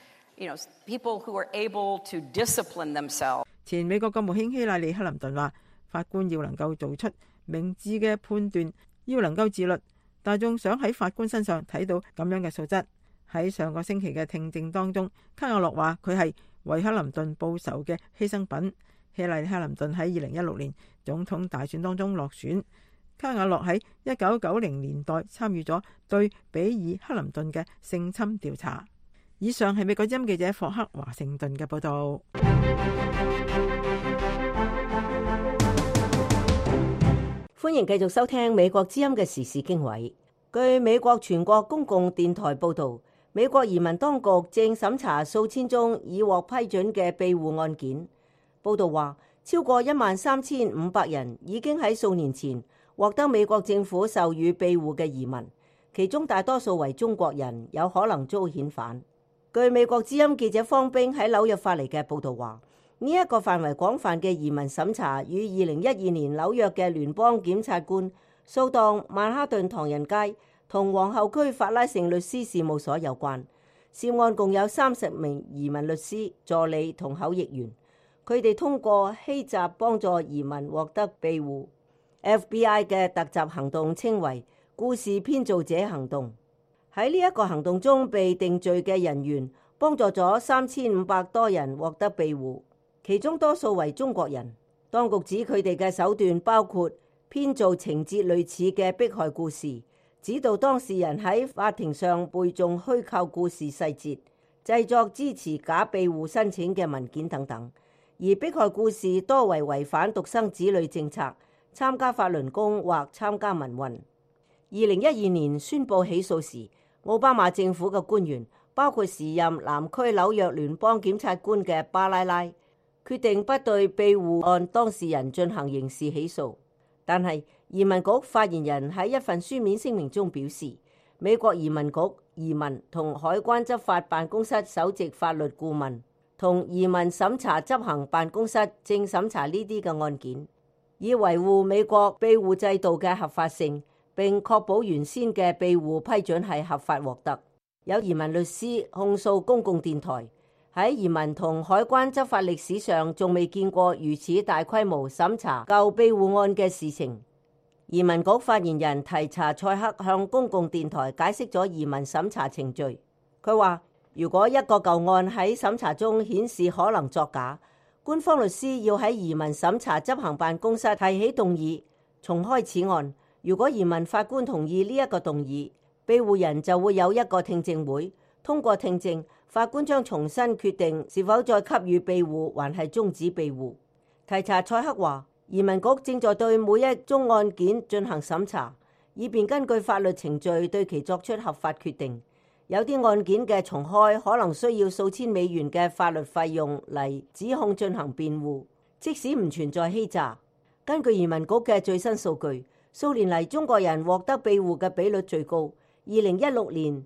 people who are able to discipline themselves. 前美國國務卿希拉里·克林頓話，法官要能夠做出明智嘅判斷，要能夠自律。大眾想喺法官身上睇到咁樣嘅素質。喺上個星期嘅聽證當中，卡瓦諾話佢係為克林頓報仇嘅犧牲品。希拉里·克林頓喺2016年總統大選當中落選。卡瓦諾喺1990年代參與咗對比爾·克林頓嘅性侵調查。以上係美國之音記者霍克華盛頓嘅報道。 歡迎繼續收聽美國之音嘅時事經緯。據美國全國公共電台報導，美國移民當局正審查數千宗已獲批准嘅庇護案件。報導話，超過13,500人已經喺數年前獲得美國政府授予庇護嘅移民，其中大多數為中國人，有可能遭遣返。據美國之音記者方冰喺紐約發嚟嘅報導話，呢一個範圍廣泛嘅移民審查與2012年紐約嘅聯邦檢察官掃蕩曼哈頓唐人街同皇后區法拉盛律師事務所有關。涉案共有30名移民律師、助理同口譯員，佢哋通過欺詐幫助移民獲得庇護。FBI 嘅突襲行動稱為故事編造者行動。喺呢一個行動中被定罪嘅人員幫助咗3500多人獲得庇護，其中多數為中國人。當局指佢哋嘅手段包括編造情節類似嘅迫害故事，指導當事人喺法庭上背誦虛構故事細節，製作支持假庇護申請嘅文件等等。而迫害故事多為違反獨生子女政策、參加法輪功或參加民運。2012年宣布起訴時，奧巴馬政府嘅官員，包括時任南區紐約聯邦檢察官嘅巴拉拉，決定不對庇護案當事人進行刑事起訴。但係移民局發言人喺一份書面聲明中表示，美國移民局移民同海關執法辦公室首席法律顧問同移民審查執行辦公室正審查呢啲嘅案件，以維護美國庇護制度嘅合法性，並確保原先嘅庇護批准係合法獲得。有移民律師控訴公共電台喺移民同海關執法歷史上仲未見過如此大規模審查舊庇護案嘅事情。移民局發言人提查塞克向公共電台解釋咗移民審查程序。佢話，如果一個舊案喺審查中顯示可能作假，官方律師要喺移民審查執行辦公室提起動議，重開此案。如果移民法官同意呢一個動議，庇護人就會有一個聽證會，通過聽證，法官將重新決定是否再給予庇護，還係終止庇護。提查塞克話，移民局正在對每一宗案件進行審查，以便根據法律程序對其作出合法決定。有啲案件嘅重開可能需要數千美元嘅法律費用嚟指控進行辯護，即使唔存在欺詐。根據移民局嘅最新數據，數年嚟中國人獲得庇護嘅比率最高。2016年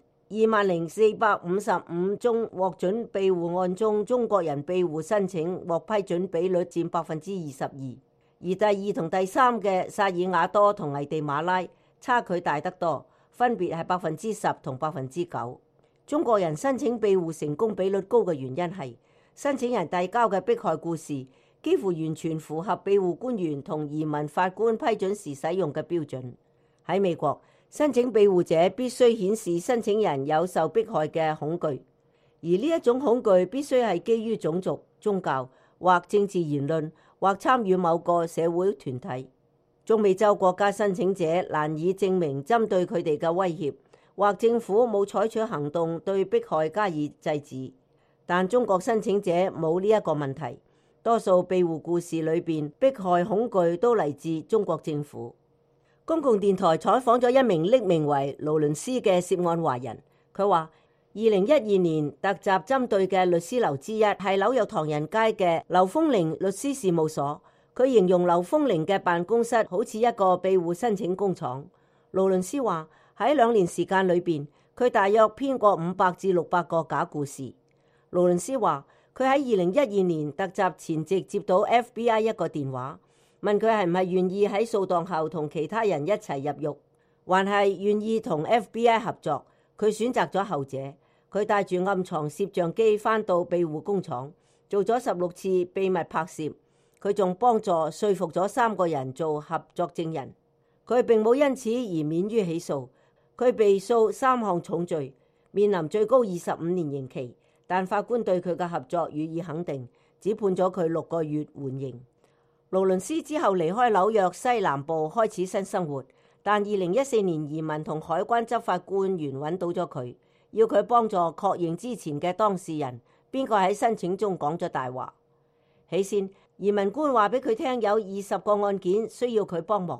20,455宗獲准庇護案中，中國人庇護申請獲批准比率佔22%，而第二同第三嘅薩爾瓦多同危地馬拉差距大得多，分別係10%同9%。中國人申請庇護成功比率高嘅原因係申請人遞交嘅迫害故事幾乎完全符合庇護官員同移民法官批准時使用嘅標準。喺美國，申請庇護者必須顯示申請人有受迫害嘅恐懼，而呢一種恐懼必須係基於種族、宗教或政治言論，或參與某個社會團體。中美洲國家申請者難以證明針對佢哋嘅威脅，或政府冇採取行動對迫害加以制止。但中國申請者冇呢一個問題，多數庇護故事裏邊迫害恐懼都嚟自中國政府。公共電台採訪咗一名匿名為勞倫斯嘅涉案華人，佢話2012年突襲針對嘅律師樓之一係紐約唐人街嘅劉豐齡律師事務所。佢形容劉豐齡嘅辦公室好似一個庇護申請工廠。勞倫斯話喺2年時間裏邊，佢大約編過500至600個假故事。勞倫斯話佢喺2012年突襲前夕接到 FBI 一個電話，問佢係唔係願意喺掃蕩後同其他人一齊入獄，還係願意同 FBI 合作。佢選擇咗後者。佢帶住暗藏攝像機返到庇護工廠，做咗16次秘密拍攝。佢仲幫助說服咗3個人做合作證人。佢並冇因此而免於起訴。佢被訴3項重罪，面臨最高25年刑期，但法官對佢嘅合作予以肯定，只判咗佢6個月緩刑。勞倫斯之後離開紐約西南部開始新生活，但2014年移民同海關執法官員揾到咗佢，要佢幫助確認之前嘅當事人邊個喺申請中講咗大話。起先，移民官話俾佢聽有20個案件需要佢幫忙，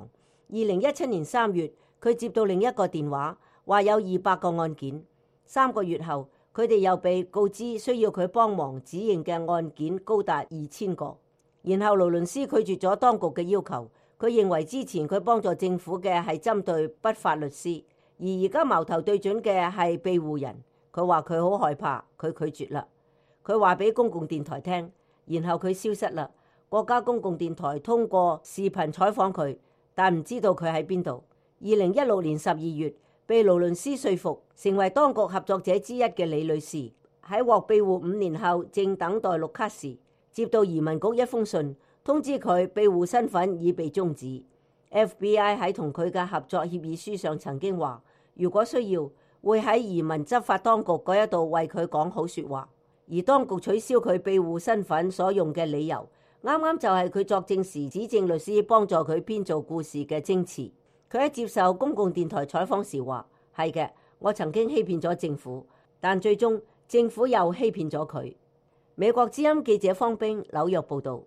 2017年3月，佢接到另一個電話，話有200個案件。3個月後，佢哋又被告知需要佢幫忙指認嘅案件高達2000個。然後勞倫斯拒絕咗當局嘅要求，佢認為之前佢幫助政府嘅係針對不法律師，而家矛頭對準嘅係庇護人。佢話佢好害怕，佢拒絕啦。佢話俾公共電台聽，然後佢消失啦。國家公共電台通過視頻採訪佢，但唔知道佢喺邊度。2016年12月，被勞倫斯說服成為當局合作者之一嘅李女士，喺獲庇護5年後，正等待綠卡時，接到移民局一封信，通知佢庇護身份已被終止。FBI 喺同佢嘅合作協議書上曾經話，如果需要，會喺移民執法當局嗰一度為佢講好說話。而當局取消佢庇護身份所用嘅理由，啱啱就係佢作證時指證律師幫助佢編造故事嘅證詞。佢喺接受公共電台採訪時話，係嘅，我曾經欺騙咗政府，但最終政府又欺騙咗佢。美國之音記者方冰紐約報道。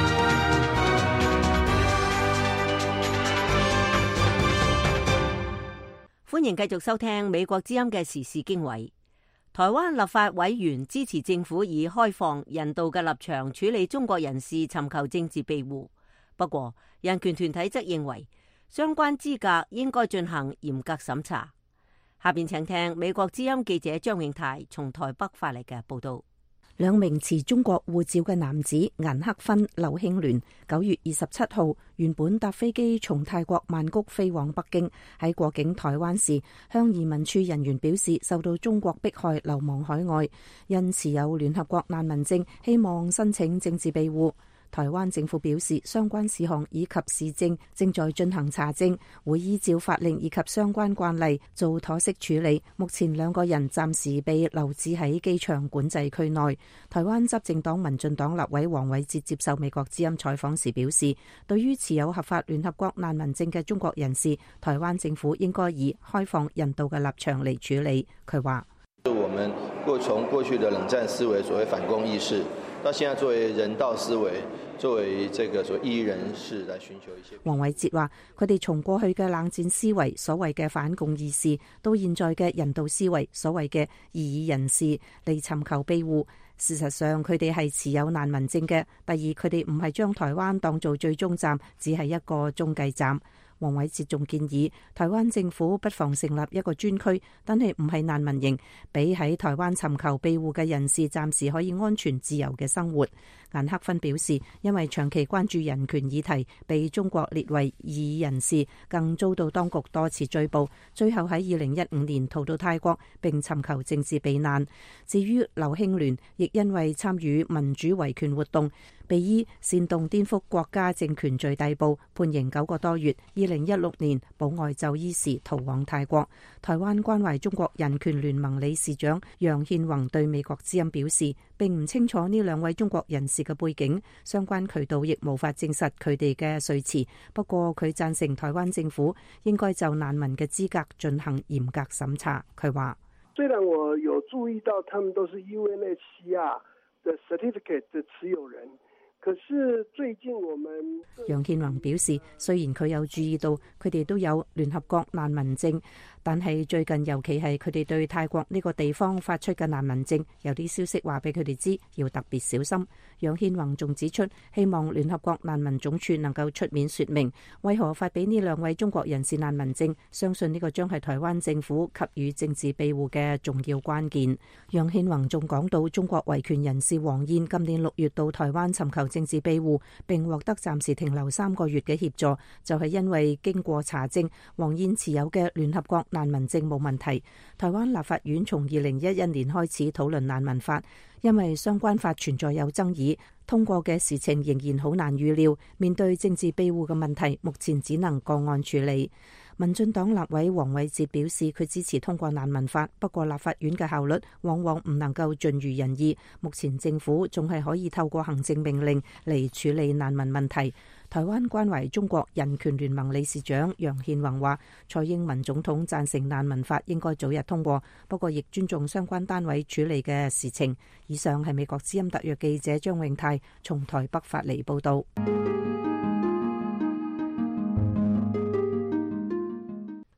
歡迎繼續收聽美國之音嘅時事經緯。台灣立法委員支持政府以開放人道嘅立場處理中國人士尋求政治庇護，不過人權團體則認為相關資格應該進行嚴格審查。下邊請聽美國之音記者張永泰從台北發嚟嘅報道。 兩名持中國護照嘅男子顏克勳、劉慶聯9月27號原本搭飛機從泰國曼谷飛往北京，喺過境台灣時向移民處人員表示受到中國迫害，流亡海外，因持有聯合國難民證，希望申請政治庇護。台灣政府表示，相關事項以及事證正在進行查證，會依照法令以及相關慣例做妥適處理。目前兩個人暫時被留置喺機場管制區內。台灣執政黨民進黨立委黃偉哲接受美國之音採訪時表示，對於持有合法聯合國難民證嘅中國人士，台灣政府應該以開放人道嘅立場嚟處理。佢話： 我們從過去的冷戰思維，所謂反共意識，到現在作為人道思維，作為這個所謂異議人士來尋求一些。 黃偉哲話：佢哋從過去嘅冷戰思維，所謂嘅反共意識，到現在嘅人道思維，所謂嘅異議人士嚟尋求庇護。事實上，佢哋係持有難民證嘅。第二，佢哋唔係將台灣當做最終站，只係一個中繼站。黃偉哲仲建議台灣政府不妨成立一個專區，但係唔係難民營，俾喺台灣尋求庇護嘅人士暫時可以安全自由嘅生活。顏克勳表示，因為長期關注人權議題，被中國列為異議人士，更遭到當局多次追捕，最後喺2015年逃到泰國並尋求政治避難。至於劉慶聯，亦因為參與民主維權活動，被依煽動顛覆國家政權罪逮捕，判刑9個多月。2016年保外就醫時逃往泰國。台灣關懷中國人權聯盟理事長楊憲宏對美國之音表示，並唔清楚呢兩位中國人士嘅背景，相關渠道亦無法證實佢哋嘅說辭。不過佢贊成台灣政府應該就難民嘅資格進行嚴格審查。佢話： 雖然我有注意到他們都是 UNHCR 的 certificate 的持有人。可是最近我們楊憲宏表示，雖然佢有注意到佢哋都有聯合國難民證，但係最近尤其係佢哋對泰國呢個地方發出嘅難民證，有啲消息話俾佢哋知要特別小心。楊憲宏仲指出，希望聯合國難民總署能夠出面說明為何發俾呢兩位中國人士難民證，相信呢個將係台灣政府給予政治庇護嘅重要關鍵。楊憲宏仲講到，中國維權人士黃燕今年6月到台灣尋求政治庇護，並獲得暫時停留3個月嘅協助，就係因為經過查證，黃燕持有嘅聯合國難民證冇問題。台灣立法院從2011年開始討論難民法，因為相關法存在有爭議，通過嘅事情仍然好難預料。面對政治庇護嘅問題，目前只能個案處理。民進黨立委黃偉哲表示，佢支持通過難民法，不過立法院嘅效率往往唔能夠盡如人意。目前政府仲係可以透過行政命令嚟處理難民問題。台灣關懷中國人權聯盟理事長楊憲宏話，蔡英文總統贊成難民法應該早日通過，不過亦尊重相關單位處理嘅事情。以上係美國之音特約記者張永泰從台北發嚟報道。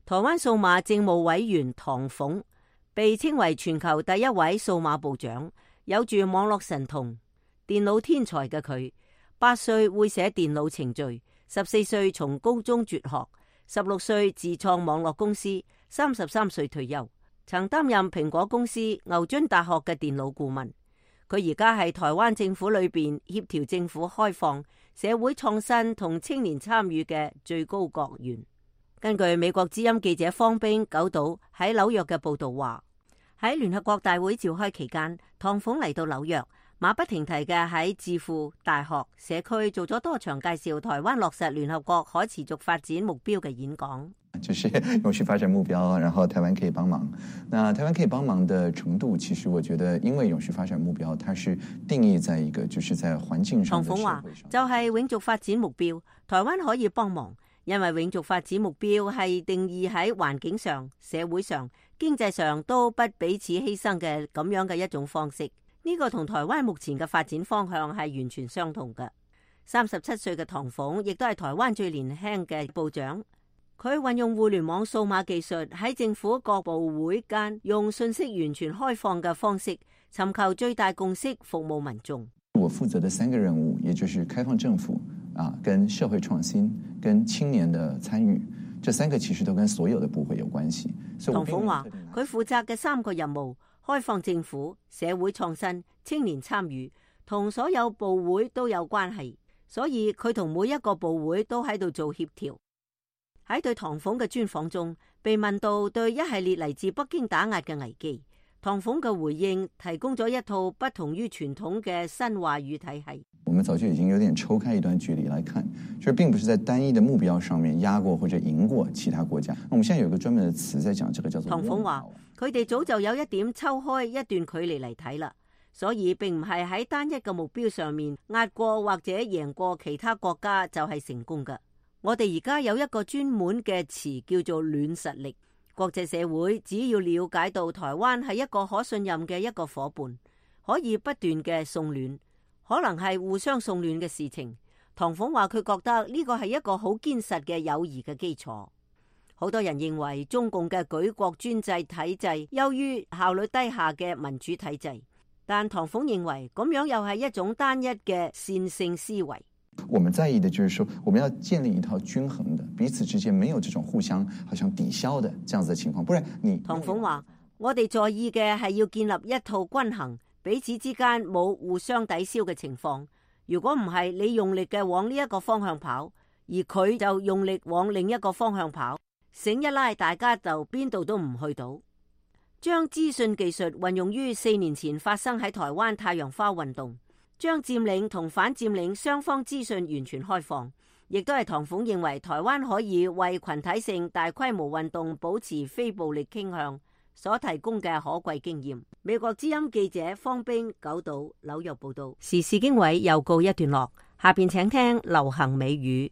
台灣數碼政務委員唐鳳被稱為全球第一位數碼部長，有住網絡神童、電腦天才嘅佢，8歲會寫電腦程序，14歲從高中輟學，16歲自創網絡公司，33歲退休，曾擔任蘋果公司、牛津大學嘅電腦顧問。佢而家係台灣政府裏邊協調政府開放、社會創新同青年參與嘅最高國員。根據美國之音記者方冰九島喺紐約嘅報道話，喺聯合國大會召開期間，唐鳳嚟到紐約，馬不停蹄嘅喺智庫、大學、社區做咗多場介紹台灣落實聯合國可持續發展目標嘅演講。 就是永續發展目標，然後台灣可以幫忙。那台灣可以幫忙的程度，其實我覺得，因為永續發展目標，它是定義在一個就是在環境上。 唐鳳話就係永續發展目標，台灣可以幫忙。因為永續發展目標係定義喺環境上、社會上、經濟上都不彼此犧牲嘅咁樣嘅一種方式，呢個同台灣目前嘅發展方向係完全相同嘅。37歲嘅唐鳳亦都係台灣最年輕嘅部長，佢運用互聯網數碼技術喺政府各部會間用信息完全開放嘅方式，尋求最大共識，服務民眾。 我負責的3個任務，也就是開放政府跟社會創新、跟青年的參與，這3個其實都跟所有的部會有關係。 唐鳳話佢負責嘅3個任務，開放政府、社會創新、青年參與，同所有部會都有關係，所以佢同每一個部會都喺度做協調。喺對唐鳳嘅專訪中，被問到對一系列嚟自北京打壓嘅危機，唐鳳嘅回應提供咗一套不同於傳統嘅新話語體系。 我們早就已經有點抽開一段距離來看，就是並不是在單一的目標上面壓過或者贏過其他國家。我們現在有一個專門的詞在講，這個叫做。唐鳳話：佢哋早就有一點抽開一段距離嚟睇啦，所以並唔係喺單一嘅目標上面壓過或者贏過其他國家就係成功嘅。我哋而家有一個專門嘅詞叫做軟實力。國際社會只要了解到台灣係一個可信任嘅一個夥伴，可以不斷嘅送暖，可能係互相送暖嘅事情。唐鳳話佢覺得呢個係一個好堅實嘅友誼嘅基礎。好多人認為中共嘅舉國專制體制優於效率低下嘅民主體制，但唐鳳認為咁樣又係一種單一嘅線性思維。 我們在意的就是說，我們要建立一套均衡的，彼此之間沒有這種互相好像抵消的這樣子的情況，不然你。 唐鳳話：我哋在意嘅係要建立一套均衡，彼此之間冇互相抵消嘅情況。如果唔係，你用力嘅往呢一個方向跑，而佢就用力往另一個方向跑，繩一拉，大家就邊度都唔去到。將資訊技術運用於4年前發生喺台灣太陽花運動。將佔領同反佔領雙方資訊完全開放，亦都係唐鳳認為台灣可以為群體性大規模運動保持非暴力傾向所提供嘅可貴經驗。美國之音記者方冰九島紐約報道。時事經緯又告一段落，下邊請聽流行美語。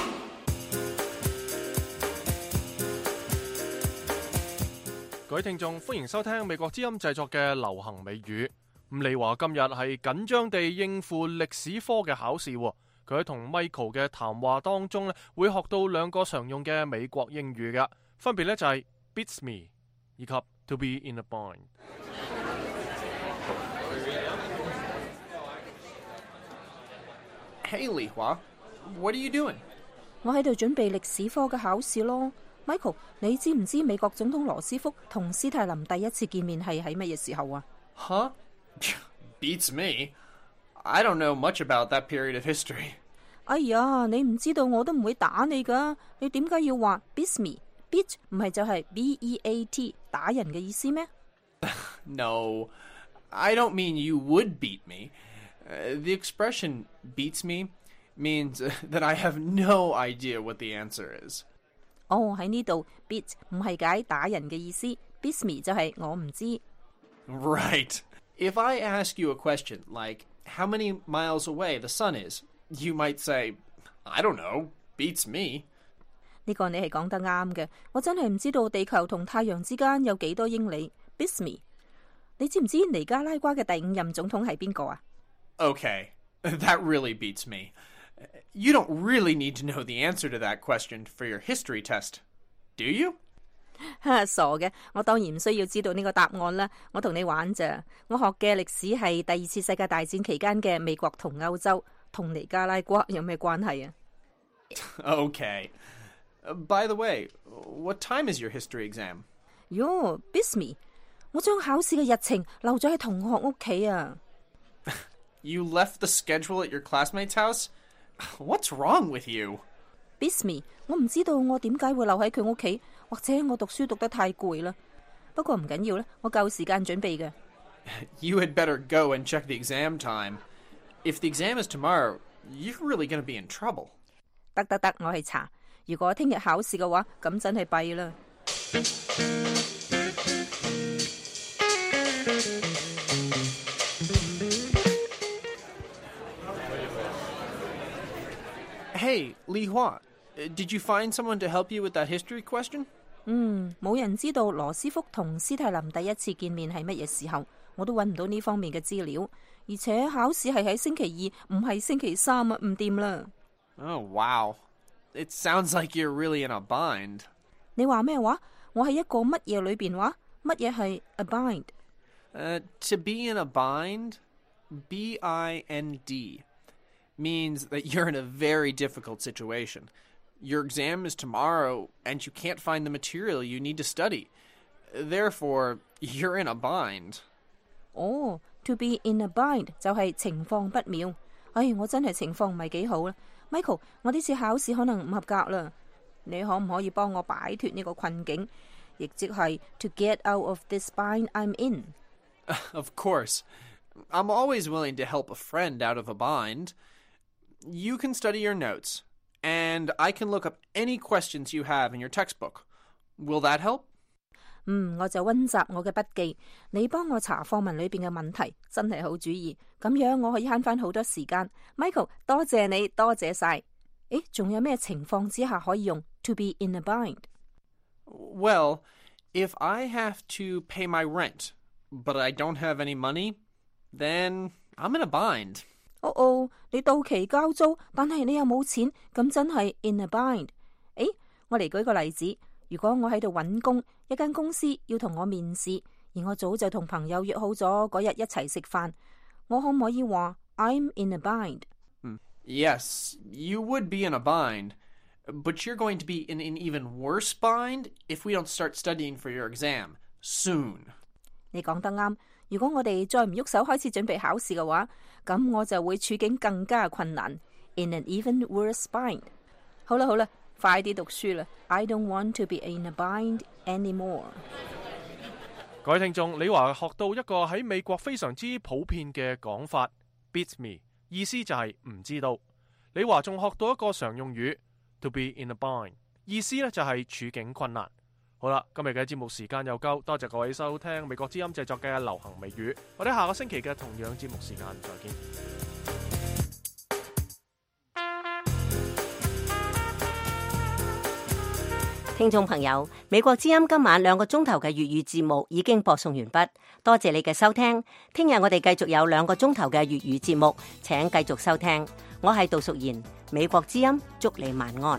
各位聽眾，歡迎收聽美國之音製作嘅流行美語。咁你話今日係緊張地應付歷史科嘅考試，佢喺同 Michael 嘅談話當中咧，會學到2個常用嘅美國英語嘅，分別咧就係 beats me 以及 to be in a bind。 Hey Li-Hua, what are you doing? 我喺度準備歷史科嘅考試咯。Michael， 你知唔知美國總統羅斯福同斯泰林第一次見面係喺乜嘢時候啊 ？Huh?Beats me. I don't know much about that period of history. 哎呀，你唔知道我都唔會打你噶。你點解要話 beats me？beat 唔係就係 B-E-A-T 打人嘅意思咩？ No, I don't mean you would beat me. The expression beats me means that I have no idea what the answer is. 哦，喺呢度 beat 唔係解打人嘅意思 ，beats me 就係我唔知。 Right.If I ask you a question like, how many miles away the sun is, you might say, I don't know, beats me. 呢個你係講得啱嘅，我真係唔知道地球同太陽之間有幾多英里 ，beats me。你知唔知尼加拉瓜嘅第5任總統係邊個啊？ Okay, that really beats me. You don't really need to know the answer to that question for your history test, do you? 傻嘅，我當然唔需要知道呢個答案啦。我同你玩咋？我學嘅歷史係第二次世界大戰期間嘅美國同歐洲，同尼加拉瓜有咩關係啊？ Okay. By the way, what time is your history exam? 喲 Bisme 我將考試嘅日程留咗喺同學屋企啊。 You left the schedule at your classmate's house? What's wrong with you? Bisme 我唔知道我點解會留喺佢屋企，或者我讀書讀得太攰啦。不過唔緊要啦，我夠時間準備嘅。 You had better go and check the exam time. If the exam is tomorrow, you're really going to be in trouble. 得，我去查。如果聽日考試嘅話，咁真係弊啦。 Hey, Li Hua, did you find someone to help you with that history question? 冇人知道羅斯福同斯泰林第一次見面係乜嘢時候，我都揾唔到呢方面嘅資料。而且考試係喺星期二，唔係星期三啊，唔掂啦。 Oh, wow. It sounds like you're really in a bind. 你話咩話？我喺一個乜嘢裏邊話？乜嘢係 a bind？ To be in a bind, B-I-N-D, means that you're in a very difficult situation. Your exam is tomorrow, and you can't find the material you need to study. Therefore, you're in a bind. Oh, to be in a bind 就係情況不妙。我真係情況唔係幾好啦。Michael， 我呢次考試可能唔合格啦。你可唔可以幫我擺脫呢個困境？亦即係 to get out of this bind I'm in. Of course. I'm always willing to help a friend out of a bind. You can study your notes, and I can look up any questions you have in your textbook. Will that help? 我就溫習我嘅筆記，你幫我查課文裏邊嘅問題，真係好主意。咁樣我可以慳翻好多時間。Michael， 多謝你，多謝晒。仲有咩情況之下可以用 to be in a bind? Well, if I have to pay my rent, but I don't have any money, then I'm in a bind. 你到期交租，但係你又冇錢，咁真係 in a bind。我嚟舉個例子，如果我喺度揾工，一間公司要同我面試，而我早就同朋友約好咗嗰日一齊食飯，我可唔可以話 I'm in a bind? Yes, you would be in a bind, but you're going to be in an even worse bind if we don't start studying for your exam soon. 你講得啱，如果我哋再唔喐手開始準備考試嘅話，咁我就會處境更加困難 in an even worse bind. 好啦，快啲讀書啦 I don't want to be in a bind anymore. 各位聽眾，你話學到一個喺美國非常之普遍嘅講法 beat me， 意思就係唔知道。你話仲學到一個常用語 to be in a bind， 意思呢就係處境困難。好啦，今日嘅節目時間又夠，多謝各位收聽美國之音製作嘅流行美語，我哋下個星期嘅同樣節目時間再見。 聽眾朋友，美國之音今晚2個鐘頭嘅粵語節目已經播送完畢，多謝你嘅收聽。聽日我哋繼續有2個鐘頭嘅粵語節目，請繼續收聽。我係杜淑賢，美國之音，祝你晚安。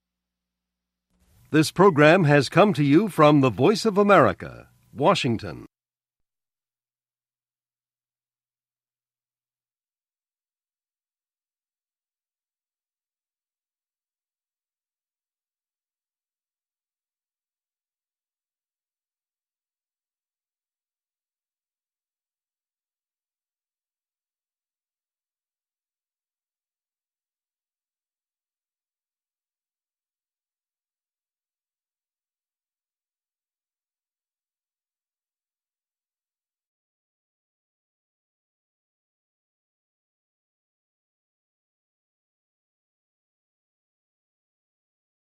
This program has come to you from the Voice of America, Washington.